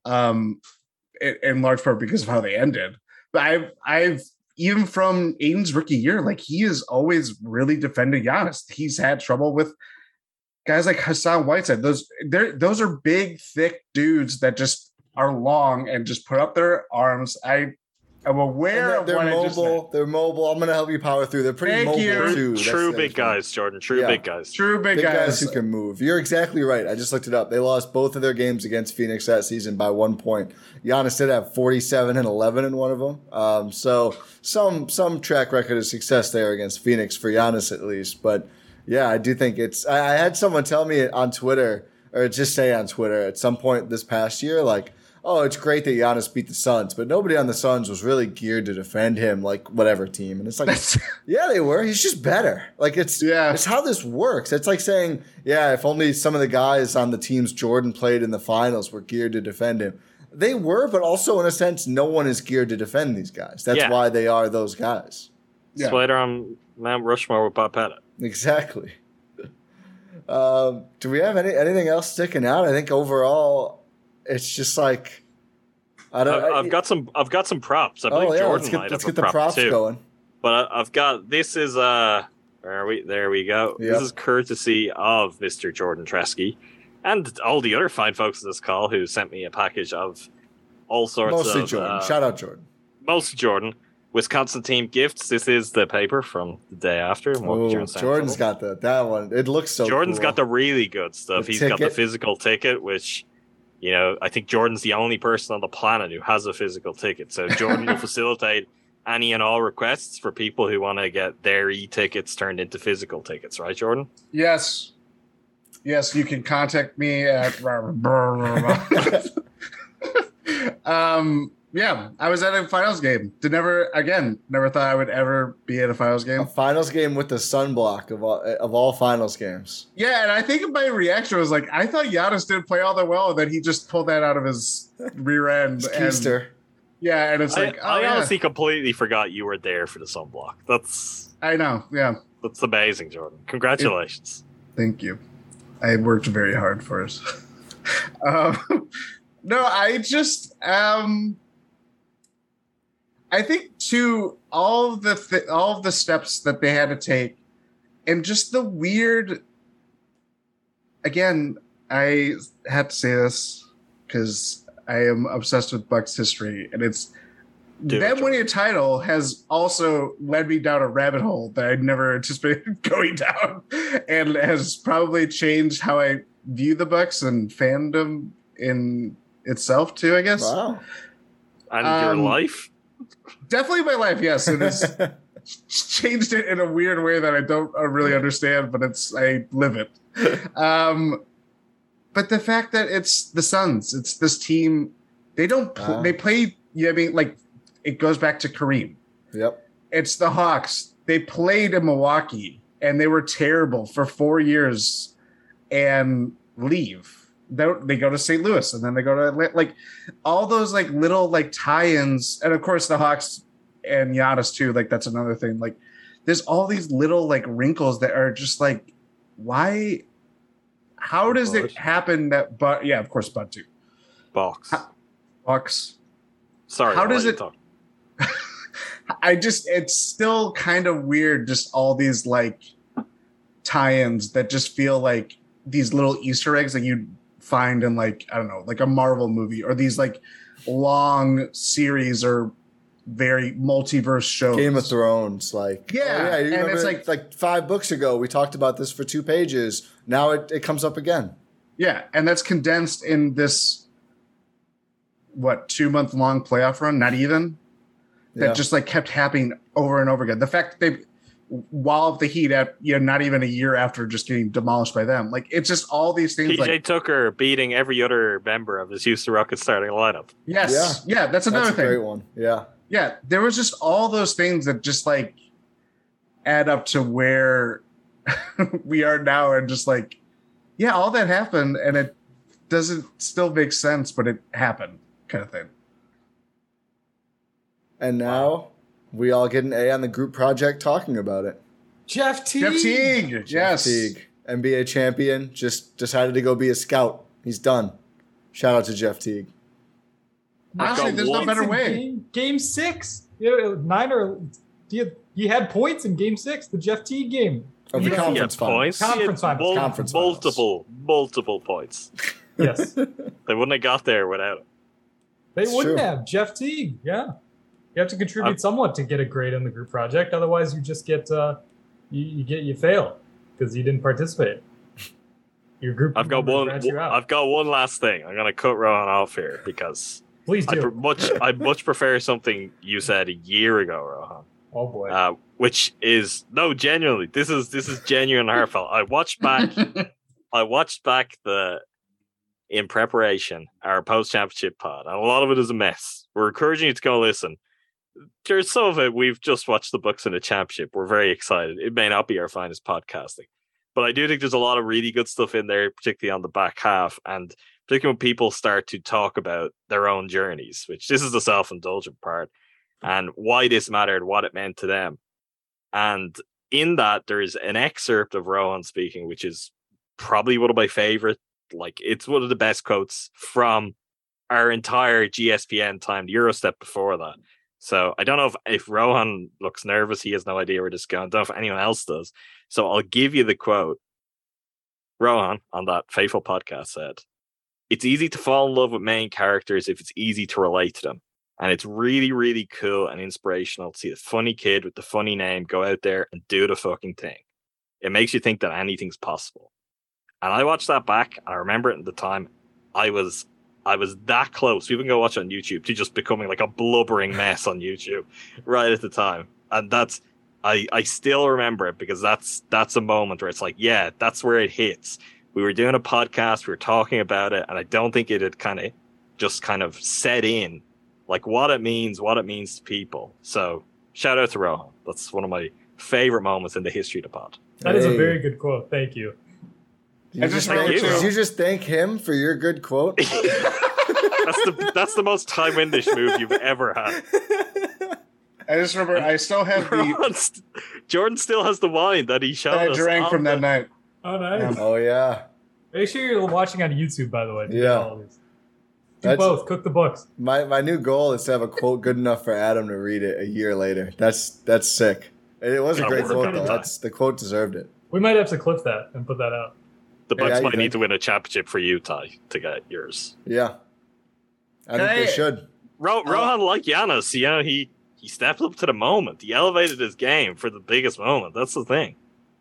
Speaker 6: um, in, in large part because of how they ended. But I've, I've even from Ayton's rookie year, like he is always really defending Giannis. He's had trouble with guys like Hassan Whiteside. Those they're those are big, thick dudes that just are long and just put up their arms. I am aware
Speaker 7: they're, they're
Speaker 6: of what
Speaker 7: mobile.
Speaker 6: I
Speaker 7: they're mobile. I'm gonna help you power through. They're pretty
Speaker 6: Thank
Speaker 7: mobile
Speaker 6: you.
Speaker 7: too.
Speaker 9: True big guys, Jordan. True
Speaker 7: yeah.
Speaker 9: big guys.
Speaker 6: True big,
Speaker 7: big guys.
Speaker 6: guys
Speaker 7: who can move. You're exactly right. I just looked it up. They lost both of their games against Phoenix that season by one point. Giannis did have forty-seven and eleven in one of them. Um, so some some track record of success there against Phoenix for Giannis at least. But yeah, I do think it's. I, I had someone tell me on Twitter, or just say on Twitter at some point this past year, like, oh, it's great that Giannis beat the Suns, but nobody on the Suns was really geared to defend him, like whatever team. And it's like, yeah, they were. He's just better. Like it's,
Speaker 6: yeah.
Speaker 7: it's how this works. It's like saying, yeah, if only some of the guys on the teams Jordan played in the finals were geared to defend him. They were, but also in a sense, no one is geared to defend these guys. That's
Speaker 9: yeah.
Speaker 7: why they are those guys.
Speaker 9: Yeah. Slater on Mount Rushmore with Bob Pettit.
Speaker 7: Exactly. um, do we have any anything else sticking out? I think overall, it's just like I don't.
Speaker 9: I've, I've got some. I've got some props. I believe
Speaker 7: oh, yeah,
Speaker 9: Jordan
Speaker 7: let's get,
Speaker 9: might
Speaker 7: let's
Speaker 9: have
Speaker 7: get
Speaker 9: a
Speaker 7: the
Speaker 9: prop
Speaker 7: props
Speaker 9: too.
Speaker 7: going.
Speaker 9: But I, I've got this is uh where are we? There we go.
Speaker 7: Yep.
Speaker 9: This is courtesy of Mister Jordan Tresky and all the other fine folks in this call who sent me a package of all sorts
Speaker 7: Mostly
Speaker 9: of
Speaker 7: Jordan.
Speaker 9: Uh,
Speaker 7: Shout out Jordan.
Speaker 9: Mostly Jordan. Wisconsin team gifts. This is the paper from the day after.
Speaker 7: Ooh, Jordan's got the that one. It looks so
Speaker 9: Jordan's
Speaker 7: cool.
Speaker 9: got the really good stuff.
Speaker 7: The
Speaker 9: He's got the
Speaker 7: ticket.
Speaker 9: physical ticket, which, you know, I think Jordan's the only person on the planet who has a physical ticket. So Jordan will facilitate any and all requests for people who want to get their e-tickets turned into physical tickets. Right, Jordan?
Speaker 6: Yes. Yes, you can contact me at. um. Yeah, I was at a finals game. Did never again. Never thought I would ever be at a finals game.
Speaker 7: A finals game with the sunblock of all of all finals games.
Speaker 6: Yeah, and I think my reaction was like, I thought Giannis didn't play all that well, and then he just pulled that out of his rear end. and,
Speaker 7: Keister.
Speaker 6: yeah, and it's
Speaker 9: I,
Speaker 6: like, oh,
Speaker 9: I
Speaker 6: yeah.
Speaker 9: honestly completely forgot you were there for the sunblock. That's
Speaker 6: I know. Yeah,
Speaker 9: that's amazing, Jordan. Congratulations.
Speaker 6: thank you. I worked very hard for it. um, no, I just um. I think too all of the th- all of the steps that they had to take, and just the weird. Again, I had to say this because I am obsessed with Bucks history, and it's
Speaker 9: Do
Speaker 6: them
Speaker 9: it,
Speaker 6: winning a title has also led me down a rabbit hole that I'd never anticipated going down, and has probably changed how I view the Bucks and fandom in itself too. I guess.
Speaker 7: Wow.
Speaker 9: And
Speaker 6: Um,
Speaker 9: your life?
Speaker 6: Definitely my life, yes. It has changed it in a weird way that I don't uh, really understand, but it's I live it. Um, but the fact that it's the Suns, it's this team, they don't pl-
Speaker 7: Uh.
Speaker 6: they play. You know what I mean, like it goes back to Kareem.
Speaker 7: Yep.
Speaker 6: It's the Hawks. They played in Milwaukee and they were terrible for four years and leave. They, they go to Saint Louis and then they go to Atlanta. Like all those like little like tie-ins, and of course the Hawks and Giannis too. Like that's another thing. Like there's all these little like wrinkles that are just like, why? How does
Speaker 9: Bud.
Speaker 6: it happen that? But yeah, of course, Bud too.
Speaker 9: Box.
Speaker 6: Hawks.
Speaker 9: Sorry.
Speaker 6: how
Speaker 9: I'll
Speaker 6: does
Speaker 9: let you
Speaker 6: it-
Speaker 9: talk.
Speaker 6: I just it's still kind of weird. Just all these like tie-ins that just feel like these little Easter eggs that you find in like I don't know, like a Marvel movie or these like long series or very multiverse shows.
Speaker 7: Game of Thrones, like
Speaker 6: Yeah,
Speaker 7: oh, yeah. You
Speaker 6: and
Speaker 7: remember
Speaker 6: it's like-
Speaker 7: like five books ago we talked about this for two pages. Now it, it comes up again.
Speaker 6: Yeah, and that's condensed in this what two month long playoff run? Not even that
Speaker 7: Yeah.
Speaker 6: just like kept happening over and over again. The fact that they while the Heat at you know not even a year after just getting demolished by them, like it's just all these things.
Speaker 9: P J
Speaker 6: like
Speaker 9: Tucker beating every other member of his Houston Rockets starting lineup.
Speaker 6: yes, yeah, that's another
Speaker 7: That's a
Speaker 6: thing.
Speaker 7: great one. Yeah.
Speaker 6: Yeah, there was just all those things that just like add up to where we are now, and just like yeah, all that happened, and it doesn't still make sense, but it happened, kind of thing.
Speaker 7: And now we all get an A on the group project talking about it.
Speaker 8: Jeff Teague.
Speaker 6: Jeff Teague, yes.
Speaker 7: Teague, N B A champion, just decided to go be a scout. He's done. Shout out to Jeff Teague.
Speaker 6: Honestly, there's no
Speaker 9: one-
Speaker 6: better
Speaker 8: In
Speaker 6: way.
Speaker 8: Game, game six, you know, nine or he, he had points in game six, the Jeff Teague game.
Speaker 7: Of the
Speaker 8: Yeah.
Speaker 7: conference
Speaker 9: He had points.
Speaker 7: finals.
Speaker 9: He had
Speaker 8: Conference finals.
Speaker 9: mul-
Speaker 7: Conference finals.
Speaker 9: multiple, multiple points.
Speaker 8: Yes,
Speaker 9: They wouldn't have got there without it.
Speaker 8: they
Speaker 7: It's
Speaker 8: wouldn't
Speaker 7: true.
Speaker 8: have Jeff Teague. Yeah, you have to contribute
Speaker 9: I'm-
Speaker 8: somewhat to get a grade on the group project. Otherwise, you just get uh, you, you get you fail because you didn't participate. Your group.
Speaker 9: I've got
Speaker 8: members
Speaker 9: one.
Speaker 8: rat you out.
Speaker 9: I've got one last thing. I'm gonna cut Rowan off here because
Speaker 8: Please
Speaker 9: I
Speaker 8: do.
Speaker 9: pr- much I much prefer something you said a year ago, Rohan.
Speaker 8: Oh boy.
Speaker 9: Uh, which is no, genuinely, this is this is genuine and heartfelt. I watched back. I watched back the in preparation our post championship pod, and a lot of it is a mess. We're encouraging you to go listen. There's some of it we've just watched the Bucks in the championship. We're very excited. It may not be our finest podcasting, but I do think there's a lot of really good stuff in there, particularly on the back half, and particularly when people start to talk about their own journeys, which this is the self-indulgent part, and why this mattered, what it meant to them. And in that, there's an excerpt of Rowan speaking, which is probably one of my favorite. Like, it's one of the best quotes from our entire G S P N time, the Eurostep before that. So I don't know if, if Rohan looks nervous. He has no idea where this is going. I don't know if anyone else does. So I'll give you the quote. Rohan, on that Faithful podcast, said, "It's easy to fall in love with main characters if it's easy to relate to them. And it's really, really cool and inspirational to see the funny kid with the funny name go out there and do the fucking thing. It makes you think that anything's possible." And I watched that back, and I remember it at the time. I was I was that close. People can go watch it on YouTube to just becoming like a blubbering mess on YouTube right at the time. And that's I I still remember it because that's that's a moment where it's like, yeah, that's where it hits. We were doing a podcast, we were talking about it, and I don't think it had kind of just kind of set in like what it means, what it means to people. So shout out to Rohan. That's one of my favorite moments in the history of the pod.
Speaker 8: That hey. is a very good quote. Thank you.
Speaker 7: Did you, just thank, you. Did you just thank him for your good quote?
Speaker 9: that's the that's the most Ty Windish move you've ever had.
Speaker 6: I just remember I still have the
Speaker 9: Jordan still has the wine that he showed
Speaker 6: that I
Speaker 9: us
Speaker 6: drank from
Speaker 9: the...
Speaker 6: that night.
Speaker 8: Oh nice.
Speaker 7: Yeah. Oh yeah.
Speaker 8: Make sure you're watching on YouTube, by the way.
Speaker 7: Yeah.
Speaker 8: Do That's, both. Cook the books.
Speaker 7: My my new goal is to have a quote good enough for Adam to read it a year later. That's that's sick. It was a great quote though. That's the quote deserved it.
Speaker 8: We might have to clip that and put that out.
Speaker 9: The Bucks
Speaker 7: yeah,
Speaker 9: might
Speaker 7: think.
Speaker 9: need to win a championship for you, Ty, to get yours.
Speaker 7: Yeah. I think hey. they should.
Speaker 9: Ro- Rohan, like Giannis, you know, he, he stepped up to the moment. He elevated his game for the biggest moment. That's the thing.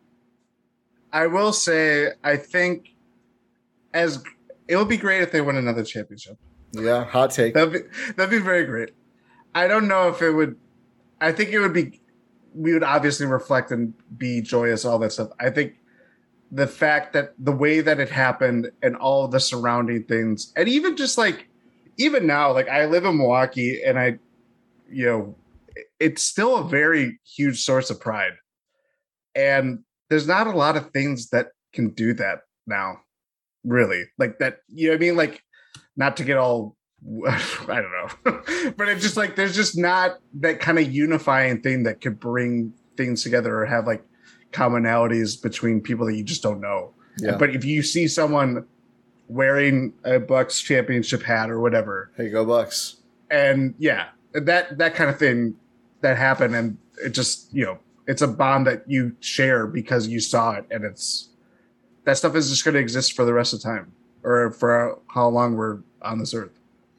Speaker 6: I will say, I think as it would be great if they win another championship.
Speaker 7: Yeah, hot take.
Speaker 6: That'd be, that'd be very great. I don't know if it would. I think it would be. We would obviously reflect and be joyous, all that stuff. I think the fact that the way that it happened and all of the surrounding things, and even just like, even now, like I live in Milwaukee, and I, you know, it's still a very huge source of pride, and there's not a lot of things that can do that now, really. Like that, you know what I mean? Like, not to get all, I don't know, but it's just like, there's just not that kind of unifying thing that could bring things together or have like commonalities between people that you just don't know.
Speaker 7: Yeah.
Speaker 6: But if you see someone wearing a Bucks championship hat or whatever,
Speaker 7: hey, go Bucks.
Speaker 6: And yeah, that, that kind of thing that happened. And it just, you know, it's a bond that you share because you saw it, and it's that stuff is just going to exist for the rest of time or for how long we're on this earth.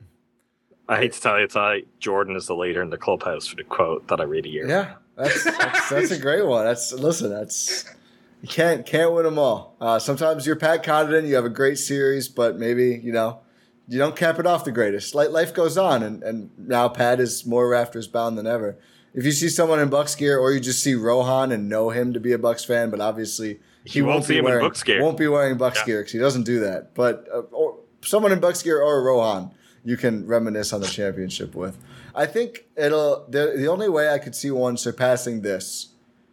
Speaker 9: I hate to tell you, Ty, Jordan is the leader in the clubhouse for the quote that I read a year.
Speaker 7: Yeah, that's that's, that's a great one. That's listen, that's you can't can't win them all. Uh, sometimes you're Pat Connaughton, you have a great series, but maybe you know you don't cap it off the greatest. Like life goes on, and and now Pat is more rafters bound than ever. If you see someone in Bucks gear, or you just see Rohan and know him to be a Bucks fan, but obviously
Speaker 9: he, he won't, won't see him
Speaker 7: wearing,
Speaker 9: in Bucks gear.
Speaker 7: Won't be wearing Bucks yeah. gear because he doesn't do that. But uh, or someone in Bucks gear or Rohan, you can reminisce on the championship with. I think it'll. The, the only way I could see one surpassing this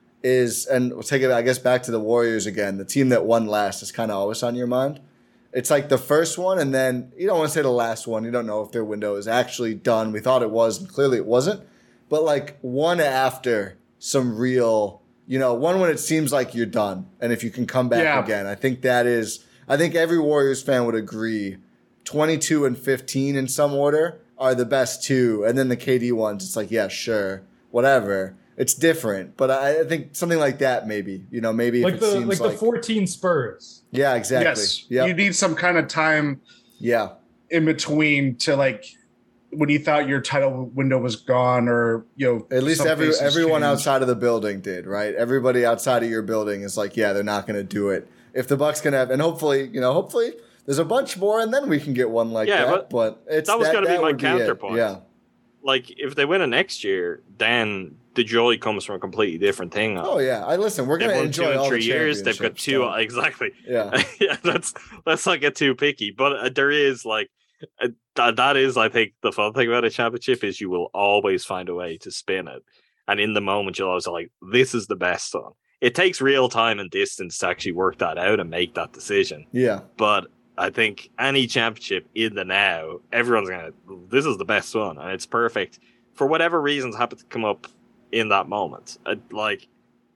Speaker 7: is, and we'll take it, I guess, back to the Warriors again. The team that won last is kind of always on your mind. It's like the first one, and then you don't want to say the last one. You don't know if their window is actually done. We thought it was, and clearly it wasn't. But like one after some real, you know, one when it seems like you're done, and if you can come back yeah. again, I think that is. I think every Warriors fan would agree. twenty-two and fifteen in some order are the best two, and then the K D ones. It's like, yeah, sure, whatever. It's different, but I think something like that, maybe, you know, maybe
Speaker 8: like
Speaker 7: if it
Speaker 8: the
Speaker 7: seems
Speaker 8: like,
Speaker 7: like
Speaker 8: the fourteen Spurs.
Speaker 7: Yeah, exactly.
Speaker 6: Yes,
Speaker 7: yep.
Speaker 6: You need some kind of time.
Speaker 7: Yeah,
Speaker 6: in between to like when you thought your title window was gone, or you know,
Speaker 7: at least every everyone
Speaker 6: changed.
Speaker 7: outside of the building did, right? Everybody outside of your building is like, yeah, they're not going to do it. If the Bucks can have, and hopefully, you know, hopefully. There's a bunch more, and then we can get one like
Speaker 9: yeah,
Speaker 7: that. But, but it's
Speaker 9: that was
Speaker 7: going
Speaker 9: to be my
Speaker 7: be
Speaker 9: counterpoint.
Speaker 7: Yeah,
Speaker 9: like if they win it next year, then the joy comes from a completely different thing.
Speaker 7: Oh yeah, I listen. We're going to enjoy
Speaker 9: two
Speaker 7: all
Speaker 9: three
Speaker 7: the
Speaker 9: years. They've got two
Speaker 7: so.
Speaker 9: exactly.
Speaker 7: Yeah,
Speaker 9: yeah. Let's let's not get too picky, but uh, there is like uh, that. That is, I think, the fun thing about a championship is you will always find a way to spin it, and in the moment you'll always be like, "This is the best one." It takes real time and distance to actually work that out and make that decision.
Speaker 7: Yeah,
Speaker 9: but. I think any championship in the now, everyone's going to, this is the best one. And it's perfect for whatever reasons happen to come up in that moment. I, like,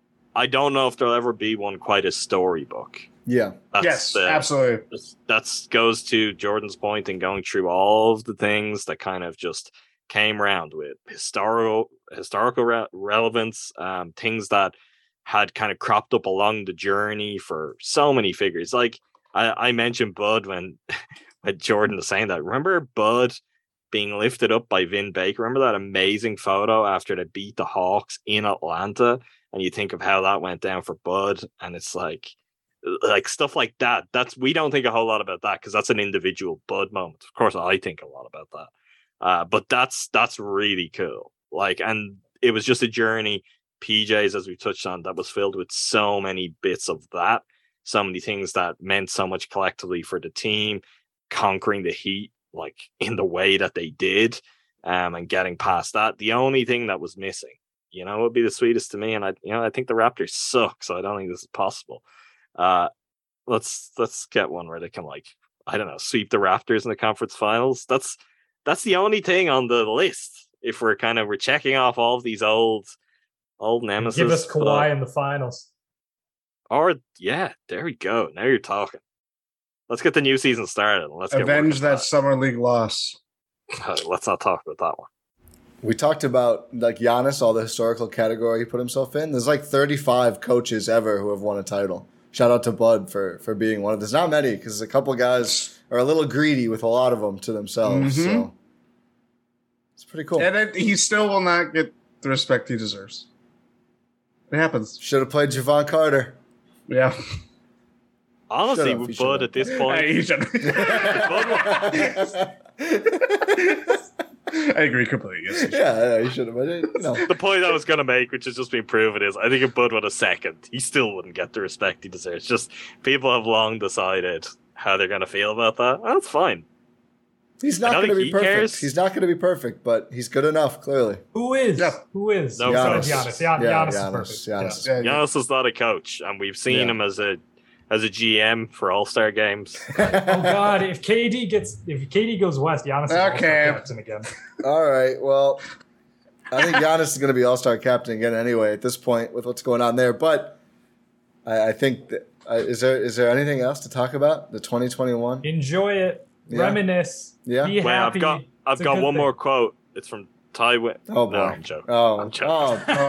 Speaker 9: I don't know if there'll ever be one quite as storybook.
Speaker 7: Yeah.
Speaker 6: That's yes, the, absolutely.
Speaker 9: That goes to Jordan's point in going through all of the things that kind of just came around with historical historical re- relevance, um, things that had kind of cropped up along the journey for so many figures. Like I, I mentioned Bud when, when Jordan was saying that. Remember Bud being lifted up by Vin Baker? Remember that amazing photo after they beat the Hawks in Atlanta? And you think of how that went down for Bud, and it's like, like stuff like that. That's we don't think a whole lot about that because that's an individual Bud moment. Of course, I think a lot about that. Uh, but that's that's really cool. Like, and it was just a journey, P Js, as we touched on, that was filled with so many bits of that, so many things that meant so much collectively for the team, conquering the Heat like in the way that they did, um, and getting past that. The only thing that was missing, you know, would be the sweetest to me, and I, you know, I think the Raptors suck, so I don't think this is possible. Uh, let's let's get one where they can, like, I don't know, sweep the Raptors in the conference finals. That's That's the only thing on the list. If we're kind of we're checking off all of these old, old nemesis.
Speaker 8: Give us Kawhi but, in the finals.
Speaker 9: Or yeah, there we go. Now you're talking. Let's get the new season started. Let's
Speaker 6: avenge
Speaker 9: get
Speaker 6: that, that
Speaker 9: summer
Speaker 6: league loss.
Speaker 9: Let's not talk about that one.
Speaker 7: We talked about like Giannis, all the historical category he put himself in. There's like thirty-five coaches ever who have won a title. Shout out to Bud for for being one of them. There's not many because a couple guys are a little greedy with a lot of them to themselves. Mm-hmm. So it's pretty cool.
Speaker 6: And it, he still will not get the respect he deserves. It happens.
Speaker 7: Should have played Javon Carter.
Speaker 6: Yeah.
Speaker 9: Honestly, with Bud at this point.
Speaker 6: Hey, he should. I agree completely. Yes,
Speaker 7: he yeah, yeah, he should have. No.
Speaker 9: The point I was going to make, which has just been proven, is I think if Bud went a second, he still wouldn't get the respect he deserves. Just people have long decided how they're going to feel about that. That's fine.
Speaker 7: He's not going to be perfect. Cares. He's not going to be perfect, but he's good enough, clearly.
Speaker 8: Who is? Yeah. Who is?
Speaker 9: No,
Speaker 8: Giannis. Giannis. Gian-
Speaker 7: yeah,
Speaker 8: Giannis,
Speaker 7: Giannis
Speaker 8: is perfect.
Speaker 7: Giannis.
Speaker 8: Yeah.
Speaker 9: Giannis is not a coach, and we've seen yeah. him as a as a G M for All-Star games.
Speaker 8: Oh God! If K D gets, if K D goes west, Giannis is
Speaker 6: okay.
Speaker 8: All-Star captain again.
Speaker 7: All right. Well, I think Giannis is going to be All-Star captain again anyway at this point with what's going on there. But I, I think that, uh, is there is there anything else to talk about? The twenty twenty-one.
Speaker 8: Enjoy it. Yeah. Reminisce.
Speaker 7: Yeah.
Speaker 8: Be
Speaker 9: Wait,
Speaker 8: happy.
Speaker 9: I've got I've
Speaker 8: it's
Speaker 9: got one
Speaker 8: thing.
Speaker 9: more quote. It's from Ty Whit.
Speaker 7: Oh boy.
Speaker 9: No, I'm joking.
Speaker 7: Oh.
Speaker 9: I'm joking.
Speaker 7: Oh.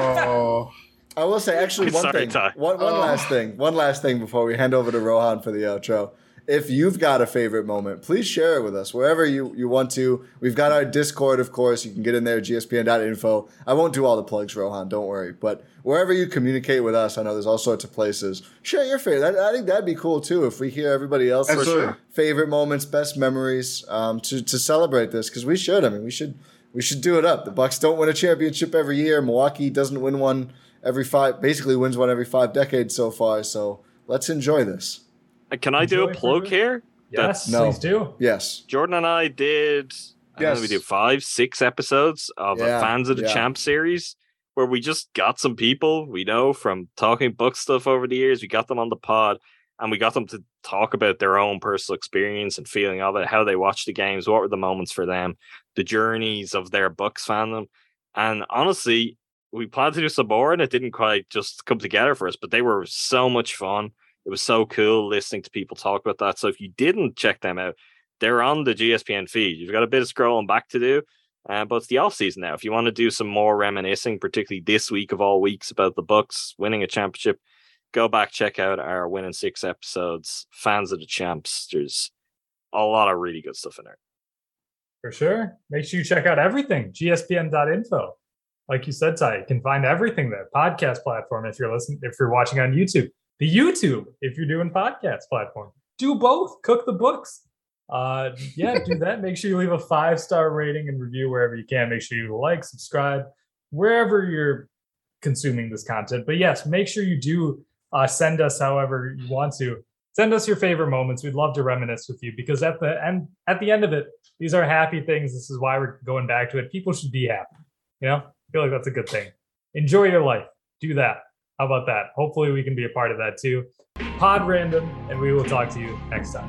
Speaker 6: oh.
Speaker 7: I will say, actually, one
Speaker 9: Sorry,
Speaker 7: thing.
Speaker 9: Ty.
Speaker 7: One, one
Speaker 6: oh.
Speaker 7: last thing. One last thing before we hand over to Rohan for the outro. If you've got a favorite moment, please share it with us wherever you, you want to. We've got our Discord, of course. You can get in there, G S P N dot info. I won't do all the plugs, Rohan. Don't worry. But wherever you communicate with us, I know there's all sorts of places. Share your favorite. I, I think that'd be cool, too, if we hear everybody else's
Speaker 6: Absolutely.
Speaker 7: favorite moments, best memories um, to, to celebrate this. Because we should. I mean, we should we should do it up. The Bucks don't win a championship every year. Milwaukee doesn't win one every five, basically wins one every five decades so far. So let's enjoy this.
Speaker 9: Can I do a plug here?
Speaker 8: Yes,
Speaker 7: no.
Speaker 8: please do.
Speaker 7: Yes.
Speaker 9: Jordan and I did, I yes. know we did five, six episodes of
Speaker 7: yeah,
Speaker 9: a Fans of the
Speaker 7: yeah.
Speaker 9: Champ series where we just got some people we know from talking book stuff over the years. We got them on the pod and we got them to talk about their own personal experience and feeling of it, how they watched the games, what were the moments for them, the journeys of their Bucks fandom. And honestly, we planned to do some more and it didn't quite just come together for us, but they were so much fun. It was so cool listening to people talk about that. So if you didn't check them out, they're on the G S P N feed. You've got a bit of scrolling back to do, uh, but it's the off season now. If you want to do some more reminiscing, particularly this week of all weeks about the Bucks winning a championship, go back, check out our winning six episodes, Fans of the Champs. There's a lot of really good stuff in there.
Speaker 8: For sure. Make sure you check out everything, G S P N dot info. Like you said, Ty, you can find everything there. Podcast platform if you're listening, if you're watching on YouTube. The YouTube, if you're doing podcast platform. Do both. Cook the books. Uh, yeah, do that. Make sure you leave a five-star rating and review wherever you can. Make sure you like, subscribe, wherever you're consuming this content. But yes, make sure you do uh, send us however you want to. Send us your favorite moments. We'd love to reminisce with you because at the end, at the end of it, these are happy things. This is why we're going back to it. People should be happy. You know, I feel like that's a good thing. Enjoy your life. Do that. How about that? Hopefully we can be a part of that too. Pod Random, and we will talk to you next time.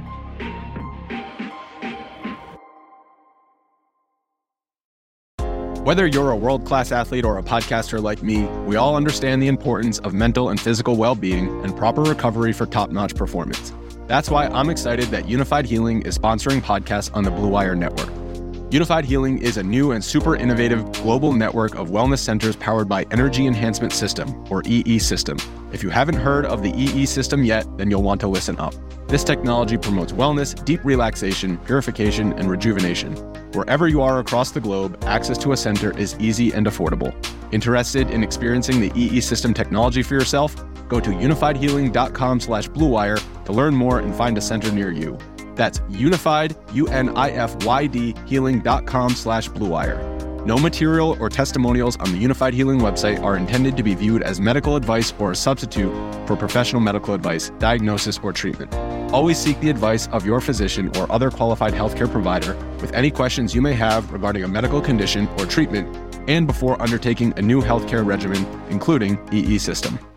Speaker 11: Whether you're a world-class athlete or a podcaster like me, we all understand the importance of mental and physical well-being and proper recovery for top-notch performance. That's why I'm excited that Unified Healing is sponsoring podcasts on the Blue Wire Network. Unified Healing is a new and super innovative global network of wellness centers powered by Energy Enhancement System, or E E System. If you haven't heard of the E E System yet, then you'll want to listen up. This technology promotes wellness, deep relaxation, purification, and rejuvenation. Wherever you are across the globe, access to a center is easy and affordable. Interested in experiencing the E E System technology for yourself? Go to unified healing dot com slash blue wire to learn more and find a center near you. That's unified, U N I F Y D, healing dot com slash blue wire. No material or testimonials on the Unified Healing website are intended to be viewed as medical advice or a substitute for professional medical advice, diagnosis, or treatment. Always seek the advice of your physician or other qualified healthcare provider with any questions you may have regarding a medical condition or treatment and before undertaking a new healthcare regimen, including E E System.